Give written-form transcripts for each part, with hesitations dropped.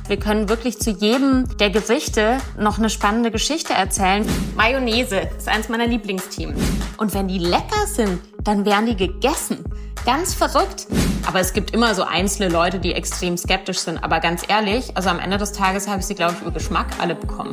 Wir können wirklich zu jedem der Gerichte noch eine spannende Geschichte erzählen. Mayonnaise ist eins meiner Lieblingsthemen. Und wenn die lecker sind, dann werden die gegessen. Ganz verrückt. Aber es gibt immer so einzelne Leute, die extrem skeptisch sind. Aber ganz ehrlich, also am Ende des Tages habe ich sie, glaube ich, über Geschmack alle bekommen.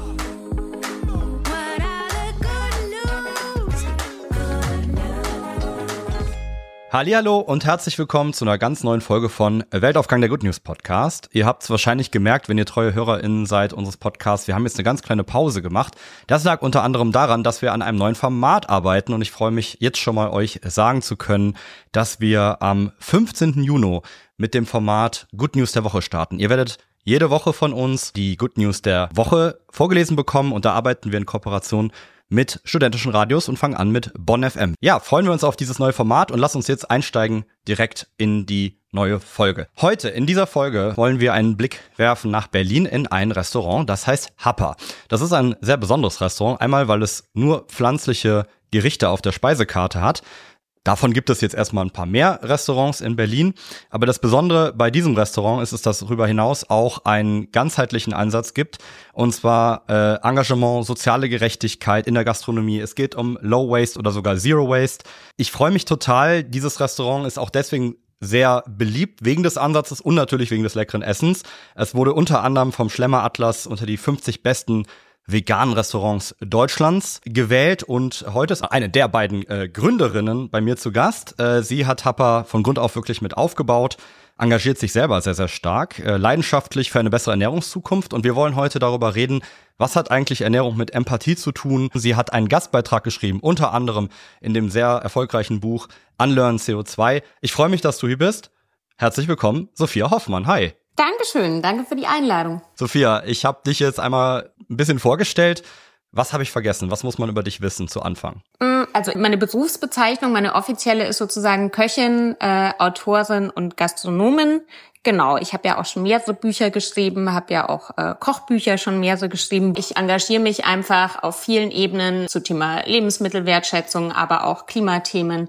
Hallihallo und herzlich willkommen zu einer ganz neuen Folge von Weltaufgang, der Good News Podcast. Ihr habt es wahrscheinlich gemerkt, wenn ihr treue HörerInnen seid unseres Podcasts, wir haben jetzt eine ganz kleine Pause gemacht. Das lag unter anderem daran, dass wir an einem neuen Format arbeiten und ich freue mich jetzt schon mal euch sagen zu können, dass wir am 15. Juni mit dem Format Good News der Woche starten. Ihr werdet jede Woche von uns die Good News der Woche vorgelesen bekommen und da arbeiten wir in Kooperation mit studentischen Radios und fangen an mit Bonn FM. Ja, freuen wir uns auf dieses neue Format und lasst uns jetzt einsteigen direkt in die neue Folge. Heute in dieser Folge wollen wir einen Blick werfen nach Berlin in ein Restaurant, das heißt Happa. Das ist ein sehr besonderes Restaurant, einmal weil es nur pflanzliche Gerichte auf der Speisekarte hat. Davon gibt es jetzt erstmal ein paar mehr Restaurants in Berlin, aber das Besondere bei diesem Restaurant ist, dass darüber hinaus auch einen ganzheitlichen Ansatz gibt, und zwar Engagement, soziale Gerechtigkeit in der Gastronomie. Es geht um Low Waste oder sogar Zero Waste. Ich freue mich total, dieses Restaurant ist auch deswegen sehr beliebt, wegen des Ansatzes und natürlich wegen des leckeren Essens. Es wurde unter anderem vom Schlemmer Atlas unter die 50 besten veganen Restaurants Deutschlands gewählt und heute ist eine der beiden Gründerinnen bei mir zu Gast. Sie hat Happa von Grund auf wirklich mit aufgebaut, engagiert sich selber sehr, sehr stark, leidenschaftlich für eine bessere Ernährungszukunft und wir wollen heute darüber reden, was hat eigentlich Ernährung mit Empathie zu tun. Sie hat einen Gastbeitrag geschrieben, unter anderem in dem sehr erfolgreichen Buch Unlearn CO2. Ich freue mich, dass du hier bist. Herzlich willkommen, Sophia Hoffmann. Hi. Dankeschön, danke für die Einladung. Sophia, ich habe dich jetzt einmal ein bisschen vorgestellt. Was habe ich vergessen? Was muss man über dich wissen zu Anfang? Also meine Berufsbezeichnung, meine offizielle ist sozusagen Köchin, Autorin und Gastronomin. Genau, ich habe ja auch schon mehrere Bücher geschrieben, habe ja auch Kochbücher schon mehrere geschrieben. Ich engagiere mich einfach auf vielen Ebenen zu Thema Lebensmittelwertschätzung, aber auch Klimathemen,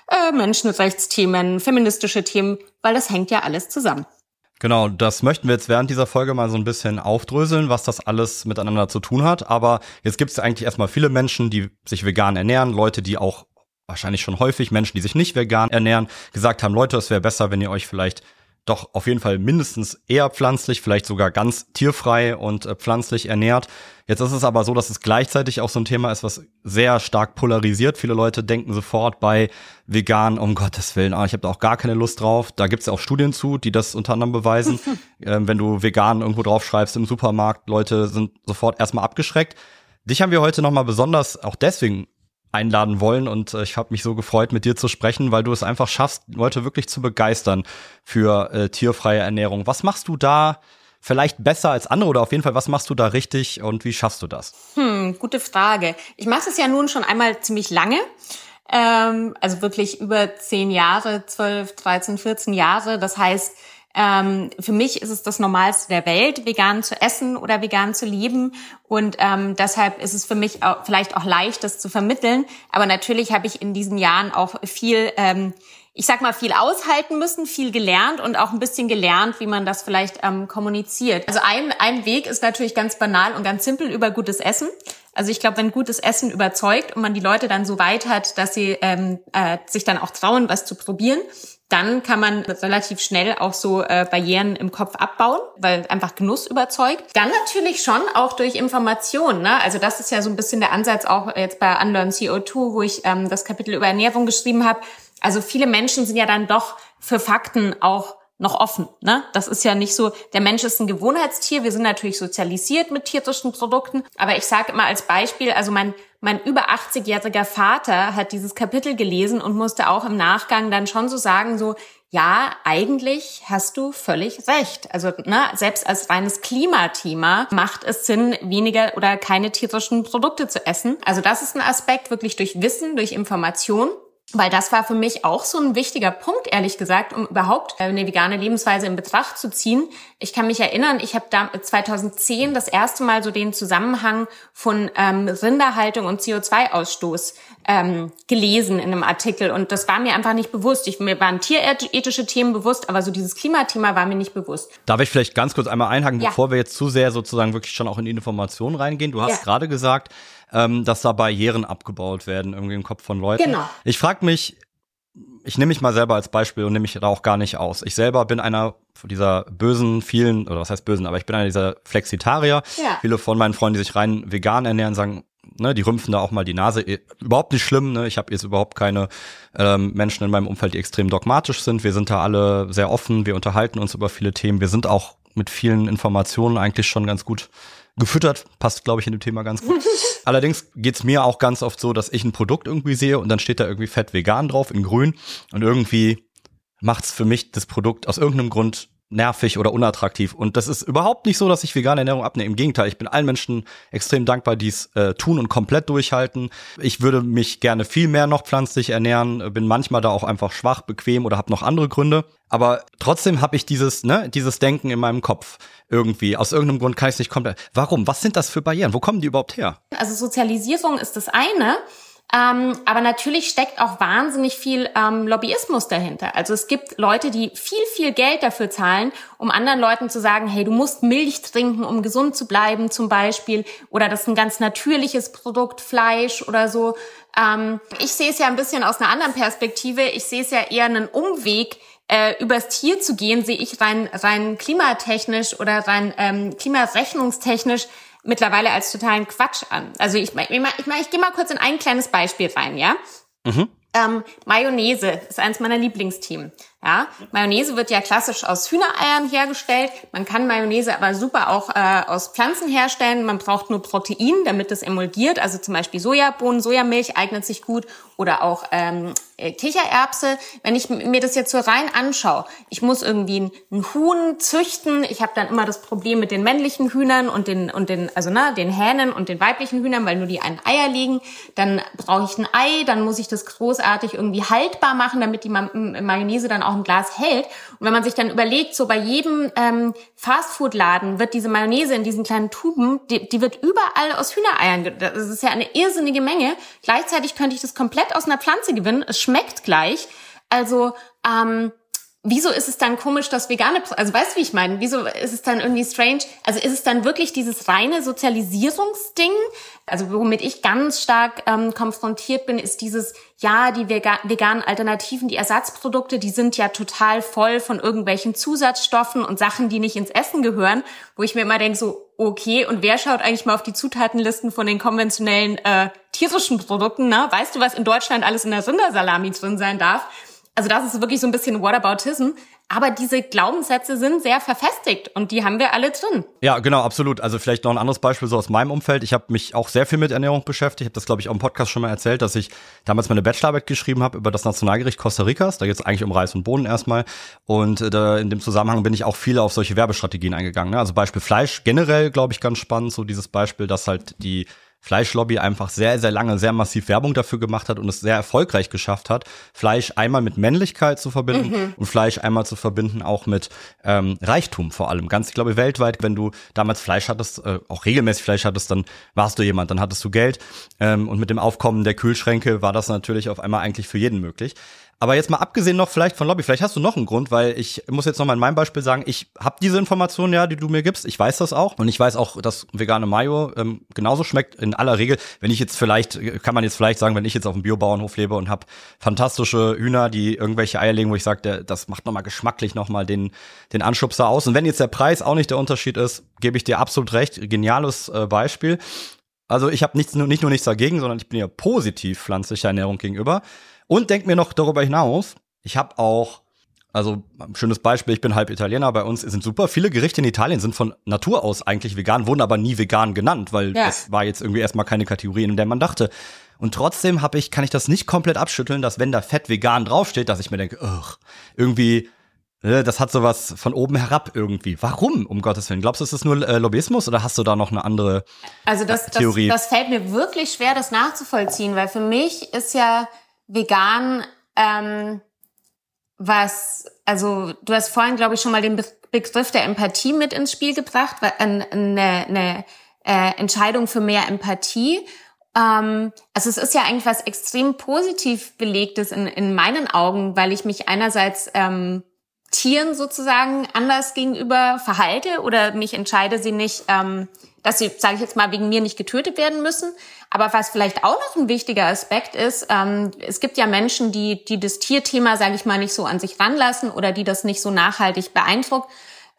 Menschenrechtsthemen, feministische Themen, weil das hängt ja alles zusammen. Genau, das möchten wir jetzt während dieser Folge mal so ein bisschen aufdröseln, was das alles miteinander zu tun hat. Aber jetzt gibt es ja eigentlich erstmal viele Menschen, die sich vegan ernähren, Leute, die auch wahrscheinlich schon häufig, Menschen, die sich nicht vegan ernähren, gesagt haben, Leute, es wäre besser, wenn ihr euch vielleicht doch auf jeden Fall mindestens eher pflanzlich, vielleicht sogar ganz tierfrei und pflanzlich ernährt. Jetzt ist es aber so, dass es gleichzeitig auch so ein Thema ist, was sehr stark polarisiert. Viele Leute denken sofort bei vegan, um Gottes Willen, ich habe da auch gar keine Lust drauf. Da gibt's ja auch Studien zu, die das unter anderem beweisen. Wenn du vegan irgendwo draufschreibst im Supermarkt, Leute sind sofort erstmal abgeschreckt. Dich haben wir heute nochmal besonders auch deswegen einladen wollen und ich habe mich so gefreut, mit dir zu sprechen, weil du es einfach schaffst, Leute wirklich zu begeistern für tierfreie Ernährung. Was machst du da vielleicht besser als andere oder auf jeden Fall, was machst du da richtig und wie schaffst du das? Gute Frage. Ich mache es ja nun schon einmal ziemlich lange, also wirklich über 10 Jahre, 12, 13, 14 Jahre. Das heißt, für mich ist es das Normalste der Welt, vegan zu essen oder vegan zu leben und deshalb ist es für mich auch, vielleicht auch leicht, das zu vermitteln. Aber natürlich habe ich in diesen Jahren auch viel, viel aushalten müssen, viel gelernt und auch ein bisschen gelernt, wie man das vielleicht kommuniziert. Also ein Weg ist natürlich ganz banal und ganz simpel über gutes Essen. Also ich glaube, wenn gutes Essen überzeugt und man die Leute dann so weit hat, dass sie sich dann auch trauen, was zu probieren, dann kann man relativ schnell auch so Barrieren im Kopf abbauen, weil einfach Genuss überzeugt. Dann natürlich schon auch durch Information, ne? Also das ist ja so ein bisschen der Ansatz auch jetzt bei Unlearn CO2, wo ich das Kapitel über Ernährung geschrieben habe. Also viele Menschen sind ja dann doch für Fakten auch noch offen, ne? Das ist ja nicht so, der Mensch ist ein Gewohnheitstier, wir sind natürlich sozialisiert mit tierischen Produkten, aber ich sage immer als Beispiel, also mein über 80-jähriger Vater hat dieses Kapitel gelesen und musste auch im Nachgang dann schon so sagen, so, ja, eigentlich hast du völlig recht. Also, ne, selbst als reines Klimathema macht es Sinn, weniger oder keine tierischen Produkte zu essen. Also das ist ein Aspekt, wirklich durch Wissen, durch Information. Weil das war für mich auch so ein wichtiger Punkt, ehrlich gesagt, um überhaupt eine vegane Lebensweise in Betracht zu ziehen. Ich kann mich erinnern, ich habe da 2010 das erste Mal so den Zusammenhang von Rinderhaltung und CO2-Ausstoß gelesen in einem Artikel. Und das war mir einfach nicht bewusst. Mir waren tierethische Themen bewusst, aber so dieses Klimathema war mir nicht bewusst. Darf ich vielleicht ganz kurz einmal einhaken, bevor wir jetzt zu sehr sozusagen wirklich schon auch in die Informationen reingehen? Du hast gerade gesagt, dass da Barrieren abgebaut werden, irgendwie im Kopf von Leuten. Genau. Ich frage mich, ich nehme mich mal selber als Beispiel und nehme mich da auch gar nicht aus. Ich selber bin einer dieser bösen, vielen, oder was heißt bösen, aber ich bin einer dieser Flexitarier. Ja. Viele von meinen Freunden, die sich rein vegan ernähren, sagen, ne, die rümpfen da auch mal die Nase. Überhaupt nicht schlimm, ne? Ich habe jetzt überhaupt keine Menschen in meinem Umfeld, die extrem dogmatisch sind. Wir sind da alle sehr offen, wir unterhalten uns über viele Themen. Wir sind auch mit vielen Informationen eigentlich schon ganz gut gefüttert, passt, glaube ich, in dem Thema ganz gut. Allerdings geht's mir auch ganz oft so, dass ich ein Produkt irgendwie sehe und dann steht da irgendwie fett vegan drauf in grün und irgendwie macht's für mich das Produkt aus irgendeinem Grund nervig oder unattraktiv. Und das ist überhaupt nicht so, dass ich vegane Ernährung abnehme. Im Gegenteil, ich bin allen Menschen extrem dankbar, die es tun und komplett durchhalten. Ich würde mich gerne viel mehr noch pflanzlich ernähren, bin manchmal da auch einfach schwach, bequem oder habe noch andere Gründe. Aber trotzdem habe ich dieses Denken in meinem Kopf irgendwie. Aus irgendeinem Grund kann ich es nicht komplett. Warum? Was sind das für Barrieren? Wo kommen die überhaupt her? Also Sozialisierung ist das eine. Aber natürlich steckt auch wahnsinnig viel Lobbyismus dahinter. Also es gibt Leute, die viel, viel Geld dafür zahlen, um anderen Leuten zu sagen, hey, du musst Milch trinken, um gesund zu bleiben zum Beispiel. Oder das ist ein ganz natürliches Produkt, Fleisch oder so. Ich sehe es ja ein bisschen aus einer anderen Perspektive. Ich sehe es ja eher einen Umweg, übers Tier zu gehen, sehe ich rein klimatechnisch oder rein klimarechnungstechnisch mittlerweile als totalen Quatsch an. Also ich gehe mal kurz in ein kleines Beispiel rein, ja? Mhm. Mayonnaise ist eins meiner Lieblingsthemen. Ja, Mayonnaise wird ja klassisch aus Hühnereiern hergestellt. Man kann Mayonnaise aber super auch aus Pflanzen herstellen. Man braucht nur Protein, damit es emulgiert. Also zum Beispiel Sojabohnen, Sojamilch eignet sich gut oder auch Kichererbse. Wenn ich mir das jetzt so rein anschaue, ich muss irgendwie ein Huhn züchten. Ich habe dann immer das Problem mit den männlichen Hühnern und den Hähnen und den weiblichen Hühnern, weil nur die ein Eier legen. Dann brauche ich ein Ei, dann muss ich das großartig irgendwie haltbar machen, damit die Mayonnaise dann auch ein Glas hält. Und wenn man sich dann überlegt, so bei jedem Fastfood-Laden wird diese Mayonnaise in diesen kleinen Tuben, die wird überall aus Hühnereiern. Das ist ja eine irrsinnige Menge. Gleichzeitig könnte ich das komplett aus einer Pflanze gewinnen. Es schmeckt gleich. Also wieso ist es dann komisch, dass also weißt du, wie ich meine? Wieso ist es dann irgendwie strange? Also ist es dann wirklich dieses reine Sozialisierungsding? Also womit ich ganz stark konfrontiert bin, ist dieses, ja, die veganen Alternativen, die Ersatzprodukte, die sind ja total voll von irgendwelchen Zusatzstoffen und Sachen, die nicht ins Essen gehören, wo ich mir immer denke, so, okay, und wer schaut eigentlich mal auf die Zutatenlisten von den konventionellen tierischen Produkten, ne? Weißt du, was in Deutschland alles in der Rindersalami drin sein darf? Also das ist wirklich so ein bisschen Whataboutism. Aber diese Glaubenssätze sind sehr verfestigt und die haben wir alle drin. Ja, genau, absolut. Also vielleicht noch ein anderes Beispiel so aus meinem Umfeld. Ich habe mich auch sehr viel mit Ernährung beschäftigt. Ich habe das, glaube ich, auch im Podcast schon mal erzählt, dass ich damals meine Bachelorarbeit geschrieben habe über das Nationalgericht Costa Ricas. Da geht es eigentlich um Reis und Bohnen erstmal. Und in dem Zusammenhang bin ich auch viel auf solche Werbestrategien eingegangen. Ne? Also Beispiel Fleisch generell, glaube ich, ganz spannend. So dieses Beispiel, dass halt die Fleischlobby einfach sehr, sehr lange, sehr massiv Werbung dafür gemacht hat und es sehr erfolgreich geschafft hat, Fleisch einmal mit Männlichkeit zu verbinden und Fleisch einmal zu verbinden auch mit Reichtum vor allem. Ich glaube, weltweit, wenn du damals Fleisch hattest, auch regelmäßig Fleisch hattest, dann warst du jemand, dann hattest du Geld. Und mit dem Aufkommen der Kühlschränke war das natürlich auf einmal eigentlich für jeden möglich. Aber jetzt mal abgesehen noch vielleicht von Lobby, vielleicht hast du noch einen Grund, weil ich muss jetzt noch mal in meinem Beispiel sagen, ich habe diese Informationen ja, die du mir gibst, ich weiß das auch und ich weiß auch, dass vegane Mayo genauso schmeckt in aller Regel. Wenn ich jetzt kann man jetzt vielleicht sagen, wenn ich jetzt auf einem Biobauernhof lebe und habe fantastische Hühner, die irgendwelche Eier legen, wo ich sage, das macht nochmal geschmacklich nochmal den Anschubser aus. Und wenn jetzt der Preis auch nicht der Unterschied ist, gebe ich dir absolut recht, geniales Beispiel. Also ich habe nicht nur nichts dagegen, sondern ich bin ja positiv pflanzlicher Ernährung gegenüber. Und denk mir noch darüber hinaus, ich habe auch, also ein schönes Beispiel, ich bin halb Italiener, bei uns sind super viele Gerichte in Italien sind von Natur aus eigentlich vegan, wurden aber nie vegan genannt, weil das war jetzt irgendwie erstmal keine Kategorie, in der man dachte. Und trotzdem kann ich das nicht komplett abschütteln, dass wenn da Fett vegan draufsteht, dass ich mir denke, irgendwie, das hat sowas von oben herab irgendwie. Warum, um Gottes Willen? Glaubst du, ist das nur Lobbyismus oder hast du da noch eine andere Theorie? Das fällt mir wirklich schwer, das nachzuvollziehen, weil für mich ist ja vegan, also du hast vorhin, glaube ich, schon mal den Begriff der Empathie mit ins Spiel gebracht, eine Entscheidung für mehr Empathie. Also es ist ja eigentlich was extrem positiv Belegtes in meinen Augen, weil ich mich einerseits Tieren sozusagen anders gegenüber verhalte oder mich entscheide, sie nicht, dass sie, sage ich jetzt mal, wegen mir nicht getötet werden müssen. Aber was vielleicht auch noch ein wichtiger Aspekt ist, es gibt ja Menschen, die das Tierthema, sage ich mal, nicht so an sich ranlassen oder die das nicht so nachhaltig beeindruckt.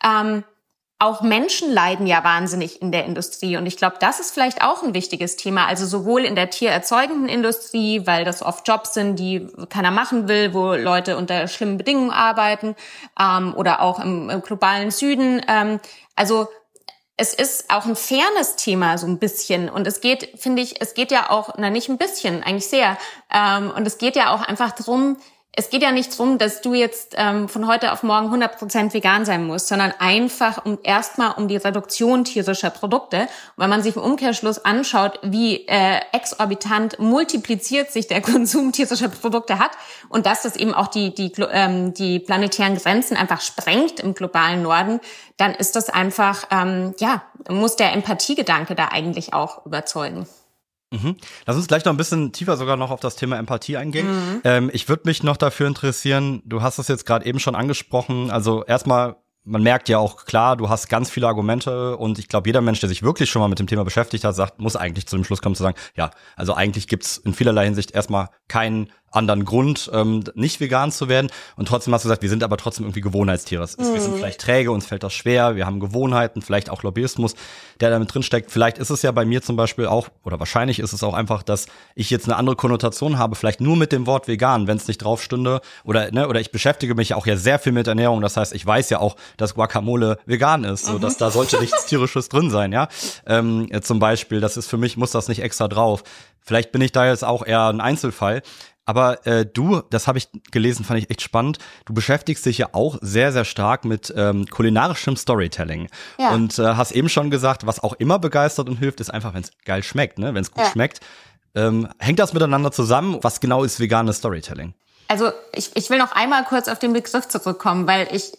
Auch Menschen leiden ja wahnsinnig in der Industrie. Und ich glaube, das ist vielleicht auch ein wichtiges Thema. Also sowohl in der tiererzeugenden Industrie, weil das oft Jobs sind, die keiner machen will, wo Leute unter schlimmen Bedingungen arbeiten, oder auch im globalen Süden. Also es ist auch ein Fairness-Thema so ein bisschen. Und es geht, finde ich, es geht ja auch, nicht ein bisschen, eigentlich sehr. Und es geht ja auch einfach drum. Es geht ja nicht drum, dass du jetzt von heute auf morgen 100% vegan sein musst, sondern einfach erstmal um die Reduktion tierischer Produkte. Und wenn man sich im Umkehrschluss anschaut, wie exorbitant multipliziert sich der Konsum tierischer Produkte hat und dass das eben auch die planetären Grenzen einfach sprengt im globalen Norden, dann ist das einfach, muss der Empathiegedanke da eigentlich auch überzeugen. Lass uns gleich noch ein bisschen tiefer sogar noch auf das Thema Empathie eingehen. Ich würde mich noch dafür interessieren, du hast es jetzt gerade eben schon angesprochen, also erstmal, man merkt ja auch klar, du hast ganz viele Argumente und ich glaube, jeder Mensch, der sich wirklich schon mal mit dem Thema beschäftigt hat, muss eigentlich zu dem Schluss kommen zu sagen, ja, also eigentlich gibt's in vielerlei Hinsicht erstmal keinen anderen Grund, nicht vegan zu werden. Und trotzdem hast du gesagt, wir sind aber trotzdem irgendwie Gewohnheitstiere. Wir sind vielleicht träge, uns fällt das schwer, wir haben Gewohnheiten, vielleicht auch Lobbyismus, der da mit drin steckt. Vielleicht ist es ja bei mir zum Beispiel auch, oder wahrscheinlich ist es auch einfach, dass ich jetzt eine andere Konnotation habe, vielleicht nur mit dem Wort vegan, wenn es nicht drauf stünde. Oder ich beschäftige mich auch ja sehr viel mit Ernährung. Das heißt, ich weiß ja auch, dass Guacamole vegan ist, so dass da sollte nichts Tierisches drin sein, ja. Zum Beispiel, das ist für mich, muss das nicht extra drauf. Vielleicht bin ich da jetzt auch eher ein Einzelfall. Aber du, das habe ich gelesen, fand ich echt spannend, du beschäftigst dich ja auch sehr, sehr stark mit kulinarischem Storytelling. Ja. Und hast eben schon gesagt, was auch immer begeistert und hilft, ist einfach, wenn es geil schmeckt, ne? Wenn es gut schmeckt. Hängt das miteinander zusammen? Was genau ist veganes Storytelling? Also ich will noch einmal kurz auf den Begriff zurückkommen, weil ich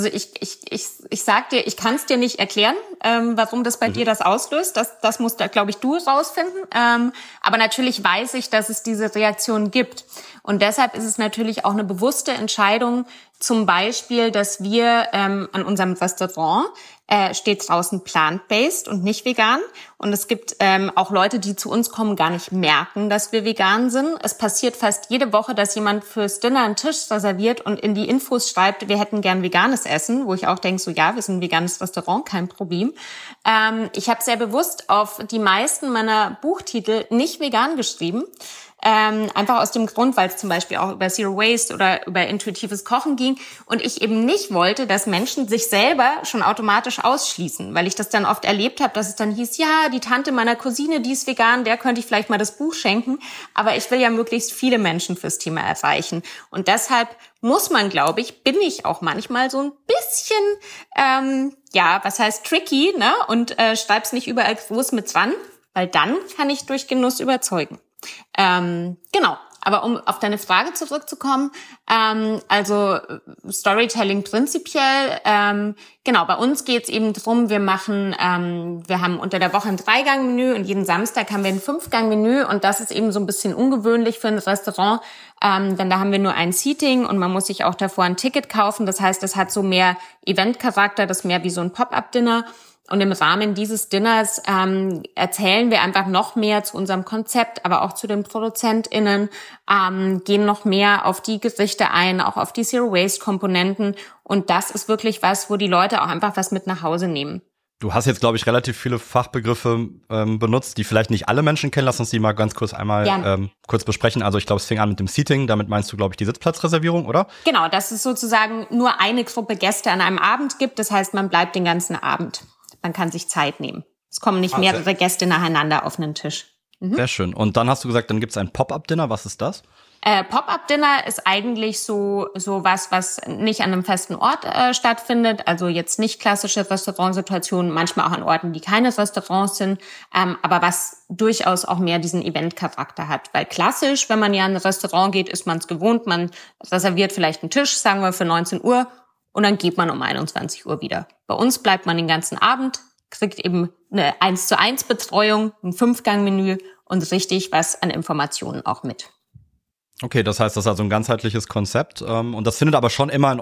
sag dir, ich kann es dir nicht erklären, warum das bei dir das auslöst. Das musst, glaube ich, du rausfinden. Aber natürlich weiß ich, dass es diese Reaktion gibt. Und deshalb ist es natürlich auch eine bewusste Entscheidung, zum Beispiel, dass wir an unserem Restaurant steht draußen plant-based und nicht vegan. Und es gibt auch Leute, die zu uns kommen, gar nicht merken, dass wir vegan sind. Es passiert fast jede Woche, dass jemand fürs Dinner einen Tisch reserviert und in die Infos schreibt, wir hätten gern veganes Essen, wo ich auch denke, so ja, wir sind ein veganes Restaurant, kein Problem. Ich habe sehr bewusst auf die meisten meiner Buchtitel nicht vegan geschrieben. Einfach aus dem Grund, weil es zum Beispiel auch über Zero Waste oder über intuitives Kochen ging und ich eben nicht wollte, dass Menschen sich selber schon automatisch ausschließen, weil ich das dann oft erlebt habe, dass es dann hieß, ja, die Tante meiner Cousine, die ist vegan, der könnte ich vielleicht mal das Buch schenken, aber ich will ja möglichst viele Menschen fürs Thema erreichen und deshalb muss man, glaube ich, bin ich auch manchmal so ein bisschen, was heißt tricky, ne, und schreib's nicht überall groß mit dran, weil dann kann ich durch Genuss überzeugen. Genau, aber um auf deine Frage zurückzukommen, also Storytelling prinzipiell, genau, bei uns geht's eben drum, wir haben unter der Woche ein 3-Gang-Menü und jeden Samstag haben wir ein 5-Gang-Menü und das ist eben so ein bisschen ungewöhnlich für ein Restaurant, denn da haben wir nur ein Seating und man muss sich auch davor ein Ticket kaufen, das heißt, das hat so mehr Event-Charakter, das ist mehr wie so ein Pop-up-Dinner. Und im Rahmen dieses Dinners erzählen wir einfach noch mehr zu unserem Konzept, aber auch zu den ProduzentInnen, gehen noch mehr auf die Gerichte ein, auch auf die Zero-Waste-Komponenten. Und das ist wirklich was, wo die Leute auch einfach was mit nach Hause nehmen. Du hast jetzt, glaube ich, relativ viele Fachbegriffe benutzt, die vielleicht nicht alle Menschen kennen. Lass uns die mal ganz kurz einmal kurz besprechen. Also ich glaube, es fing an mit dem Seating. Damit meinst du, glaube ich, die Sitzplatzreservierung, oder? Genau, dass es sozusagen nur eine Gruppe Gäste an einem Abend gibt. Das heißt, man bleibt den ganzen Abend. Man kann sich Zeit nehmen. Es kommen nicht mehrere Gäste nacheinander auf einen Tisch. Sehr schön. Und dann hast du gesagt, dann gibt es ein Pop-up-Dinner. Was ist das? Pop-up-Dinner ist eigentlich so was nicht an einem festen Ort stattfindet, also jetzt nicht klassische Restaurantsituationen, manchmal auch an Orten, die keine Restaurants sind, aber was durchaus auch mehr diesen Event-Charakter hat. Weil klassisch, wenn man ja in ein Restaurant geht, ist man es gewohnt, man reserviert vielleicht einen Tisch, sagen wir für 19 Uhr, und dann geht man um 21 Uhr wieder. Bei uns bleibt man den ganzen Abend, kriegt eben eine 1:1 Betreuung, ein 5-Gang-Menü und richtig was an Informationen auch mit. Okay, das heißt, das ist also ein ganzheitliches Konzept. Und das findet aber schon immer in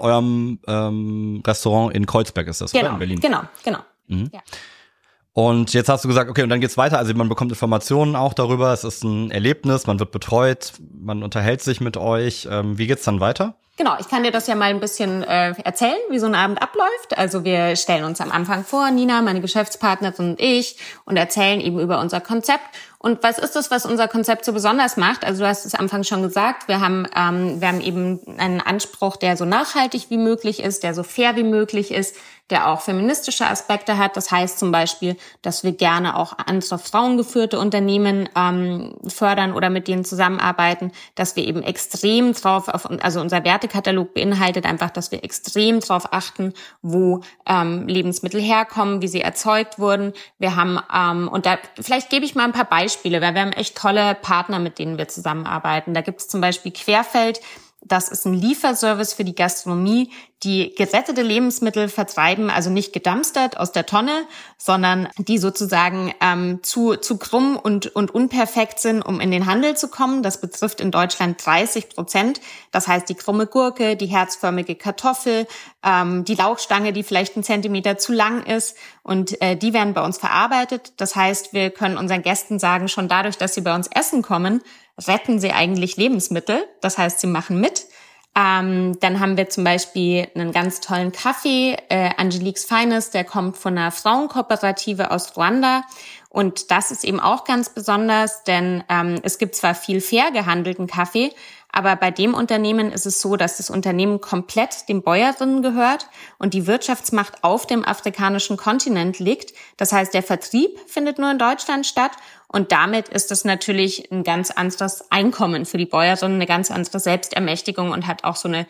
eurem Restaurant in Kreuzberg, ist das, genau, oder? In Berlin? Genau. Mhm. Ja. Und jetzt hast du gesagt, okay, und dann geht's weiter. Also man bekommt Informationen auch darüber. Es ist ein Erlebnis, man wird betreut, man unterhält sich mit euch. Wie geht's dann weiter? Genau, ich kann dir das ja mal ein bisschen erzählen, wie so ein Abend abläuft. Also wir stellen uns am Anfang vor, Nina, meine Geschäftspartnerin und ich, und erzählen eben über unser Konzept. Und was ist das, was unser Konzept so besonders macht? Also du hast es am Anfang schon gesagt, wir haben eben einen Anspruch, der so nachhaltig wie möglich ist, der so fair wie möglich ist, der auch feministische Aspekte hat. Das heißt zum Beispiel, dass wir gerne auch andere frauengeführte Unternehmen fördern oder mit denen zusammenarbeiten, dass wir eben extrem also unser Wertekatalog beinhaltet einfach, dass wir extrem drauf achten, wo Lebensmittel herkommen, wie sie erzeugt wurden. Wir haben, und da vielleicht gebe ich mal ein paar Beispiele, weil wir haben echt tolle Partner, mit denen wir zusammenarbeiten. Da gibt es zum Beispiel Querfeld. Das ist ein Lieferservice für die Gastronomie, die gerettete Lebensmittel vertreiben, also nicht gedumpstert aus der Tonne, sondern die sozusagen zu krumm und unperfekt sind, um in den Handel zu kommen. Das betrifft in Deutschland 30%. Das heißt, die krumme Gurke, die herzförmige Kartoffel, die Lauchstange, die vielleicht 1 Zentimeter zu lang ist, und die werden bei uns verarbeitet. Das heißt, wir können unseren Gästen sagen, schon dadurch, dass sie bei uns essen kommen, retten sie eigentlich Lebensmittel. Das heißt, sie machen mit. Dann haben wir zum Beispiel einen ganz tollen Kaffee, Angelique's Finest, der kommt von einer Frauenkooperative aus Ruanda. Und das ist eben auch ganz besonders, denn es gibt zwar viel fair gehandelten Kaffee, aber bei dem Unternehmen ist es so, dass das Unternehmen komplett den Bäuerinnen gehört und die Wirtschaftsmacht auf dem afrikanischen Kontinent liegt. Das heißt, der Vertrieb findet nur in Deutschland statt. Und damit ist es natürlich ein ganz anderes Einkommen für die Bäuerinnen, eine ganz andere Selbstermächtigung und hat auch so eine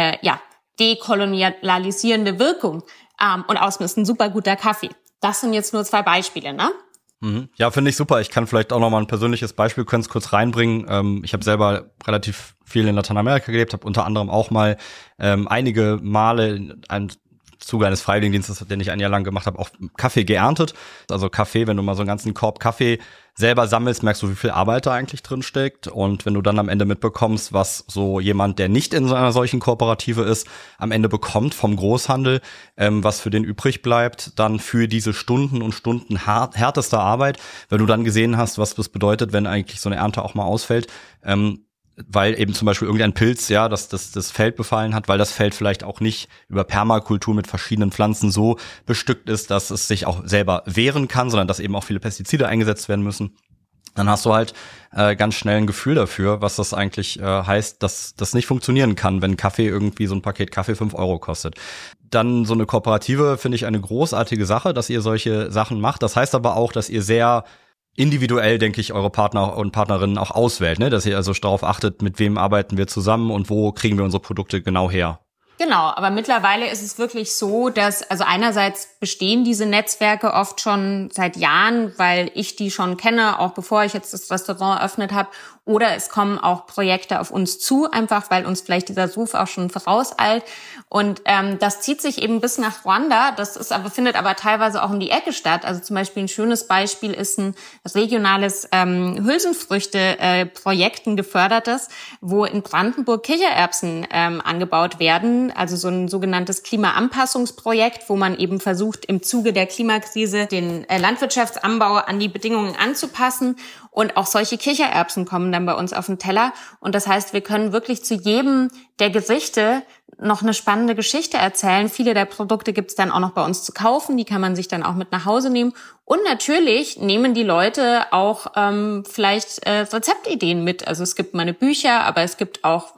dekolonialisierende Wirkung. Und außerdem ist ein super guter Kaffee. Das sind jetzt nur 2 Beispiele, ne? Ja, finde ich super. Ich kann vielleicht auch noch mal ein persönliches Beispiel kurz reinbringen. Ich habe selber relativ viel in Lateinamerika gelebt, habe unter anderem auch mal einige Male im Zuge eines Freiwilligendienstes, den ich ein Jahr lang gemacht habe, auch Kaffee geerntet. Also Kaffee, wenn du mal so einen ganzen Korb Kaffee selber sammelst, merkst du, wie viel Arbeit da eigentlich drin steckt. Und wenn du dann am Ende mitbekommst, was so jemand, der nicht in so einer solchen Kooperative ist, am Ende bekommt vom Großhandel, was für den übrig bleibt, dann für diese Stunden und Stunden härtester Arbeit, wenn du dann gesehen hast, was das bedeutet, wenn eigentlich so eine Ernte auch mal ausfällt, weil eben zum Beispiel irgendein Pilz, ja, das Feld befallen hat, weil das Feld vielleicht auch nicht über Permakultur mit verschiedenen Pflanzen so bestückt ist, dass es sich auch selber wehren kann, sondern dass eben auch viele Pestizide eingesetzt werden müssen. Dann hast du halt ganz schnell ein Gefühl dafür, was das eigentlich heißt, dass das nicht funktionieren kann, wenn Kaffee irgendwie so ein Paket Kaffee 5 Euro kostet. Dann so eine Kooperative finde ich eine großartige Sache, dass ihr solche Sachen macht. Das heißt aber auch, dass ihr sehr individuell, denke ich, eure Partner und Partnerinnen auch auswählt, ne? Dass ihr also darauf achtet, mit wem arbeiten wir zusammen und wo kriegen wir unsere Produkte genau her. Genau, aber mittlerweile ist es wirklich so, dass, also einerseits bestehen diese Netzwerke oft schon seit Jahren, weil ich die schon kenne, auch bevor ich jetzt das Restaurant eröffnet habe, oder es kommen auch Projekte auf uns zu, einfach weil uns vielleicht dieser Ruf auch schon vorauseilt. Und das zieht sich eben bis nach Ruanda. Findet aber teilweise auch um die Ecke statt. Also zum Beispiel ein schönes Beispiel ist ein regionales Hülsenfrüchte-Projekt, ein gefördertes, wo in Brandenburg Kichererbsen angebaut werden. Also so ein sogenanntes Klimaanpassungsprojekt, wo man eben versucht, im Zuge der Klimakrise den Landwirtschaftsanbau an die Bedingungen anzupassen. Und auch solche Kichererbsen kommen dann bei uns auf den Teller. Und das heißt, wir können wirklich zu jedem der Gerichte noch eine spannende Geschichte erzählen. Viele der Produkte gibt's dann auch noch bei uns zu kaufen. Die kann man sich dann auch mit nach Hause nehmen. Und natürlich nehmen die Leute auch vielleicht Rezeptideen mit. Also es gibt meine Bücher, aber es gibt auch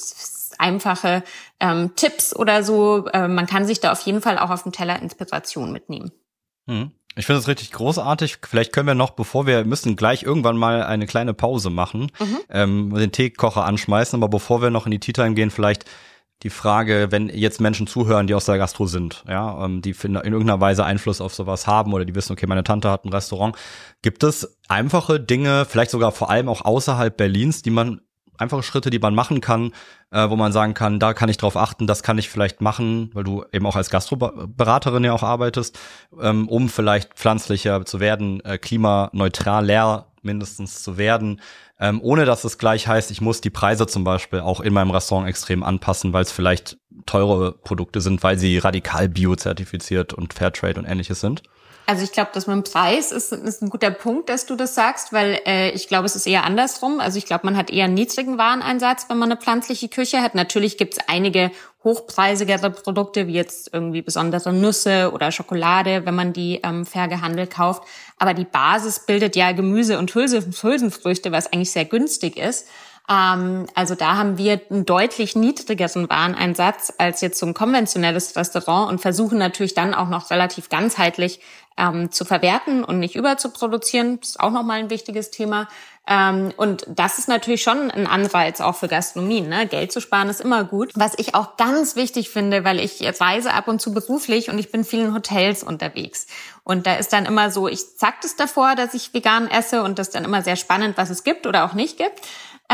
einfache Tipps oder so. Man kann sich da auf jeden Fall auch auf dem Teller Inspiration mitnehmen. Ich finde es richtig großartig. Vielleicht können wir müssen gleich irgendwann mal eine kleine Pause machen, den Teekocher anschmeißen, aber bevor wir noch in die Tea Time gehen, vielleicht die Frage, wenn jetzt Menschen zuhören, die aus der Gastro sind, ja, die in irgendeiner Weise Einfluss auf sowas haben oder die wissen, okay, meine Tante hat ein Restaurant. Gibt es einfache Dinge, vielleicht sogar vor allem auch außerhalb Berlins, einfache Schritte, die man machen kann, wo man sagen kann, da kann ich drauf achten, das kann ich vielleicht machen, weil du eben auch als Gastroberaterin ja auch arbeitest, um vielleicht pflanzlicher zu werden, klimaneutraler mindestens zu werden, ohne dass es gleich heißt, ich muss die Preise zum Beispiel auch in meinem Restaurant extrem anpassen, weil es vielleicht teure Produkte sind, weil sie radikal biozertifiziert und Fairtrade und ähnliches sind. Also ich glaube, dass mit dem Preis ist ein guter Punkt, dass du das sagst, weil ich glaube, es ist eher andersrum. Also ich glaube, man hat eher einen niedrigen Wareneinsatz, wenn man eine pflanzliche Küche hat. Natürlich gibt es einige hochpreisigere Produkte, wie jetzt irgendwie besondere Nüsse oder Schokolade, wenn man die fair gehandelt kauft. Aber die Basis bildet ja Gemüse und Hülsenfrüchte, was eigentlich sehr günstig ist. Also da haben wir einen deutlich niedrigeren Wareneinsatz als jetzt so ein konventionelles Restaurant und versuchen natürlich dann auch noch relativ ganzheitlich zu verwerten und nicht überzuproduzieren. Das ist auch nochmal ein wichtiges Thema. Und das ist natürlich schon ein Anreiz auch für Gastronomien, ne? Geld zu sparen ist immer gut. Was ich auch ganz wichtig finde, weil ich reise ab und zu beruflich und ich bin vielen Hotels unterwegs. Und da ist dann immer so, ich sag das davor, dass ich vegan esse und das ist dann immer sehr spannend, was es gibt oder auch nicht gibt.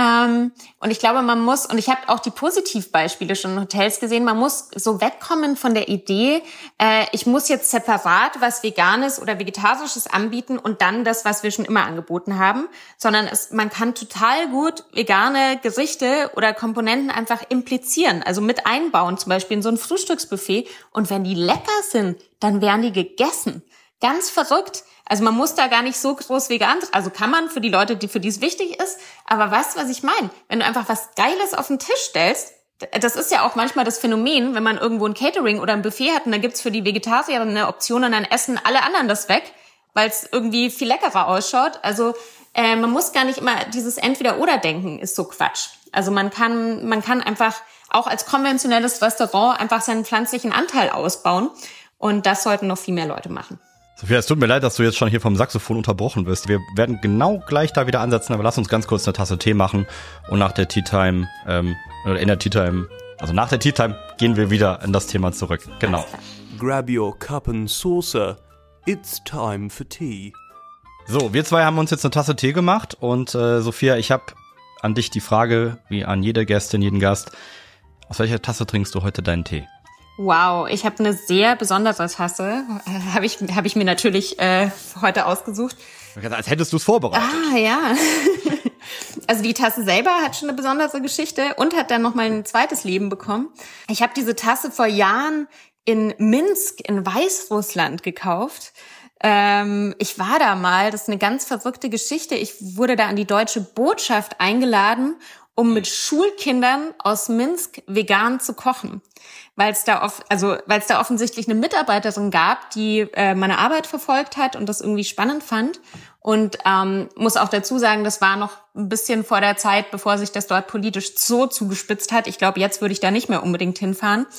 Und ich glaube, man muss, und ich habe auch die Positivbeispiele schon in Hotels gesehen, man muss so wegkommen von der Idee, ich muss jetzt separat was Veganes oder Vegetarisches anbieten und dann das, was wir schon immer angeboten haben, sondern man kann total gut vegane Gerichte oder Komponenten einfach implizieren, also mit einbauen, zum Beispiel in so ein Frühstücksbuffet. Und wenn die lecker sind, dann werden die gegessen. Ganz verrückt. Also man muss da gar nicht so groß vegan, also kann man für die Leute, für die es wichtig ist, aber weißt du, was ich meine? Wenn du einfach was Geiles auf den Tisch stellst, das ist ja auch manchmal das Phänomen, wenn man irgendwo ein Catering oder ein Buffet hat und dann gibt's für die Vegetarier eine Option und dann essen alle anderen das weg, weil es irgendwie viel leckerer ausschaut. Also man muss gar nicht immer dieses Entweder-oder-Denken ist so Quatsch. Also man kann einfach auch als konventionelles Restaurant einfach seinen pflanzlichen Anteil ausbauen und das sollten noch viel mehr Leute machen. Sophia, es tut mir leid, dass du jetzt schon hier vom Saxophon unterbrochen wirst. Wir werden genau gleich da wieder ansetzen, aber lass uns ganz kurz eine Tasse Tee machen und nach der Tea Time, oder in der Tea Time, also nach der Tea Time gehen wir wieder in das Thema zurück. Genau. Grab your cup and saucer. It's time for tea. So, wir zwei haben uns jetzt eine Tasse Tee gemacht und Sophia, ich habe an dich die Frage, wie an jede Gästin, jeden Gast, aus welcher Tasse trinkst du heute deinen Tee? Wow, ich habe eine sehr besondere Tasse. Habe ich mir natürlich heute ausgesucht. Als hättest du es vorbereitet. Ah, ja. Also die Tasse selber hat schon eine besondere Geschichte und hat dann noch mal ein zweites Leben bekommen. Ich habe diese Tasse vor Jahren in Minsk in Weißrussland gekauft. Ich war da mal, das ist eine ganz verrückte Geschichte. Ich wurde da an die deutsche Botschaft eingeladen, um mit Schulkindern aus Minsk vegan zu kochen. Weil es da offensichtlich eine Mitarbeiterin gab, die meine Arbeit verfolgt hat und das irgendwie spannend fand. Und muss auch dazu sagen, das war noch ein bisschen vor der Zeit, bevor sich das dort politisch so zugespitzt hat. Ich glaube, jetzt würde ich da nicht mehr unbedingt hinfahren.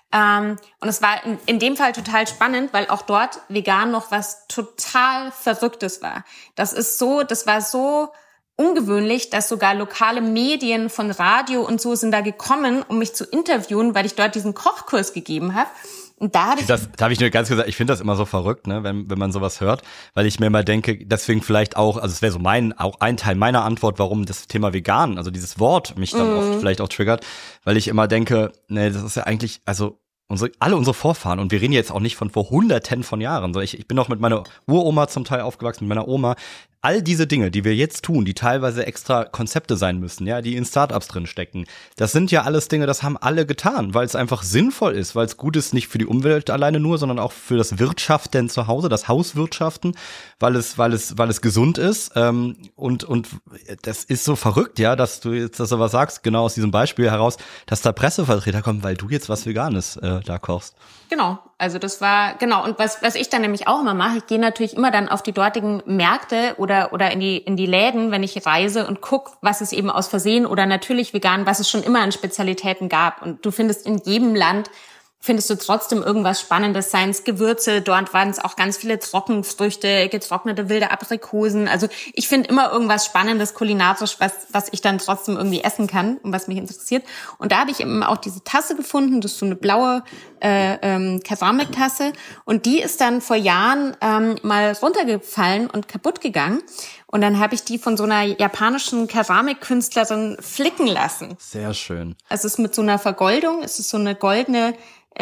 Und es war in dem Fall total spannend, weil auch dort vegan noch was total Verrücktes war. Das war so ungewöhnlich, dass sogar lokale Medien von Radio und so sind da gekommen, um mich zu interviewen, weil ich dort diesen Kochkurs gegeben habe. Und da habe ich nur ganz gesagt, ich finde das immer so verrückt, ne, wenn man sowas hört, weil ich mir immer denke, deswegen vielleicht auch, also es wäre so auch ein Teil meiner Antwort, warum das Thema vegan, also dieses Wort mich dann oft vielleicht auch triggert, weil ich immer denke, ne, das ist ja eigentlich, also alle unsere Vorfahren, und wir reden jetzt auch nicht von vor Hunderten von Jahren, so ich bin auch mit meiner Uroma zum Teil aufgewachsen, mit meiner Oma. All diese Dinge, die wir jetzt tun, die teilweise extra Konzepte sein müssen, ja, die in Startups drin stecken, das sind ja alles Dinge, das haben alle getan, weil es einfach sinnvoll ist, weil es gut ist, nicht für die Umwelt alleine nur, sondern auch für das Wirtschaften zu Hause, das Hauswirtschaften, weil es gesund ist, und das ist so verrückt, ja, dass du jetzt das aber sagst, genau aus diesem Beispiel heraus, dass da Pressevertreter kommen, weil du jetzt was Veganes da kochst. Genau, also das war, genau, und was ich dann nämlich auch immer mache, ich gehe natürlich immer dann auf die dortigen Märkte oder in die Läden, wenn ich reise und guck, was es eben aus Versehen oder natürlich vegan, was es schon immer an Spezialitäten gab. Und du findest in jedem Land findest du trotzdem irgendwas Spannendes, seien es Gewürze, dort waren es auch ganz viele Trockenfrüchte, getrocknete wilde Aprikosen. Also ich finde immer irgendwas Spannendes kulinarisch, was ich dann trotzdem irgendwie essen kann und was mich interessiert. Und da habe ich eben auch diese Tasse gefunden, das ist so eine blaue Keramiktasse. Und die ist dann vor Jahren mal runtergefallen und kaputt gegangen. Und dann habe ich die von so einer japanischen Keramikkünstlerin flicken lassen. Sehr schön. Es ist mit so einer Vergoldung, es ist so eine goldene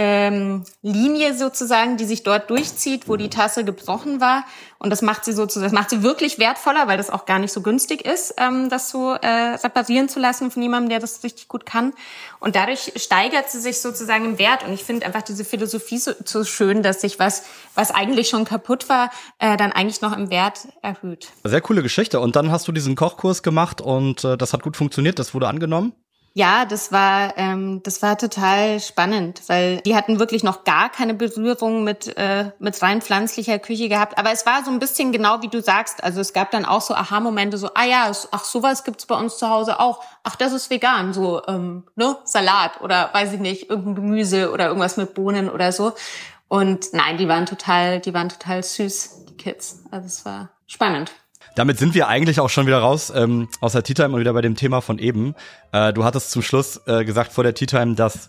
Linie sozusagen, die sich dort durchzieht, wo die Tasse gebrochen war. Und das macht sie wirklich wertvoller, weil das auch gar nicht so günstig ist, das so reparieren zu lassen von jemandem, der das richtig gut kann. Und dadurch steigert sie sich sozusagen im Wert. Und ich finde einfach diese Philosophie so schön, dass sich was eigentlich schon kaputt war, dann eigentlich noch im Wert erhöht. Sehr coole Geschichte. Und dann hast du diesen Kochkurs gemacht und das hat gut funktioniert, das wurde angenommen? Ja, das war total spannend, weil die hatten wirklich noch gar keine Berührung mit rein pflanzlicher Küche gehabt. Aber es war so ein bisschen genau wie du sagst. Also es gab dann auch so Aha-Momente, so sowas gibt's bei uns zu Hause auch. Ach, das ist vegan, so Salat oder weiß ich nicht, irgendein Gemüse oder irgendwas mit Bohnen oder so. Und nein, die waren total süß, die Kids. Also es war spannend. Damit sind wir eigentlich auch schon wieder raus aus der Tea Time und wieder bei dem Thema von eben. Du hattest zum Schluss gesagt vor der Tea Time, dass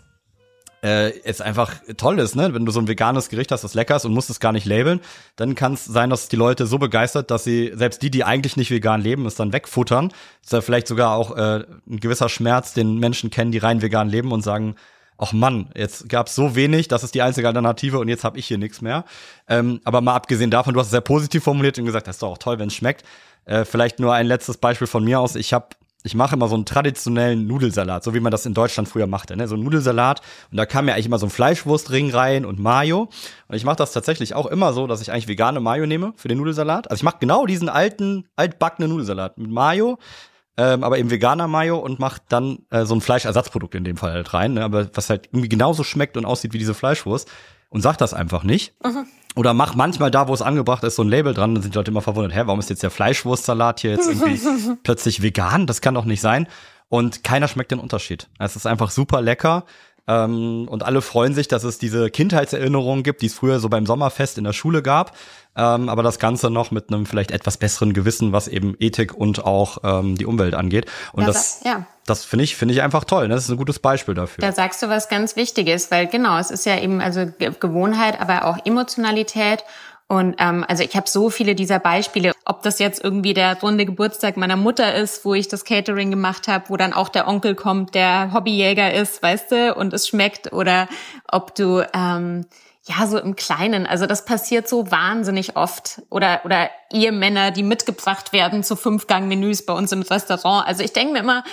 es einfach toll ist, ne? Wenn du so ein veganes Gericht hast, das lecker ist und musst es gar nicht labeln, dann kann es sein, dass die Leute so begeistert, dass sie, selbst die eigentlich nicht vegan leben, es dann wegfuttern. Das ist ja vielleicht sogar auch ein gewisser Schmerz, den Menschen kennen, die rein vegan leben und sagen, ach Mann, jetzt gab's so wenig, das ist die einzige Alternative und jetzt habe ich hier nichts mehr. Aber mal abgesehen davon, du hast es sehr positiv formuliert und gesagt, das ist doch auch toll, wenn es schmeckt. Vielleicht nur ein letztes Beispiel von mir aus. Ich mache immer so einen traditionellen Nudelsalat, so wie man das in Deutschland früher machte, ne? So einen Nudelsalat und da kam ja eigentlich immer so ein Fleischwurstring rein und Mayo. Und ich mache das tatsächlich auch immer so, dass ich eigentlich vegane Mayo nehme für den Nudelsalat. Also ich mache genau diesen altbackenen Nudelsalat mit Mayo, aber eben veganer Mayo und macht dann so ein Fleischersatzprodukt in dem Fall halt rein, ne? Aber was halt irgendwie genauso schmeckt und aussieht wie diese Fleischwurst und sagt das einfach nicht. Mhm. Oder mach manchmal da, wo es angebracht ist, so ein Label dran, dann sind die Leute immer verwundert, warum ist jetzt der Fleischwurstsalat hier jetzt irgendwie plötzlich vegan? Das kann doch nicht sein. Und keiner schmeckt den Unterschied. Es ist einfach super lecker. Und alle freuen sich, dass es diese Kindheitserinnerungen gibt, die es früher so beim Sommerfest in der Schule gab. Aber das Ganze noch mit einem vielleicht etwas besseren Gewissen, was eben Ethik und auch die Umwelt angeht. Und das finde ich einfach toll. Ne? Das ist ein gutes Beispiel dafür. Da sagst du was ganz Wichtiges, weil genau, es ist ja eben also Gewohnheit, aber auch Emotionalität. Und also ich habe so viele dieser Beispiele, ob das jetzt irgendwie der runde Geburtstag meiner Mutter ist, wo ich das Catering gemacht habe, wo dann auch der Onkel kommt, der Hobbyjäger ist, weißt du, und es schmeckt, oder ob du so im Kleinen, also das passiert so wahnsinnig oft, oder ihr Männer, die mitgebracht werden zu 5-Gang-Menüs bei uns im Restaurant. Also ich denke mir immer,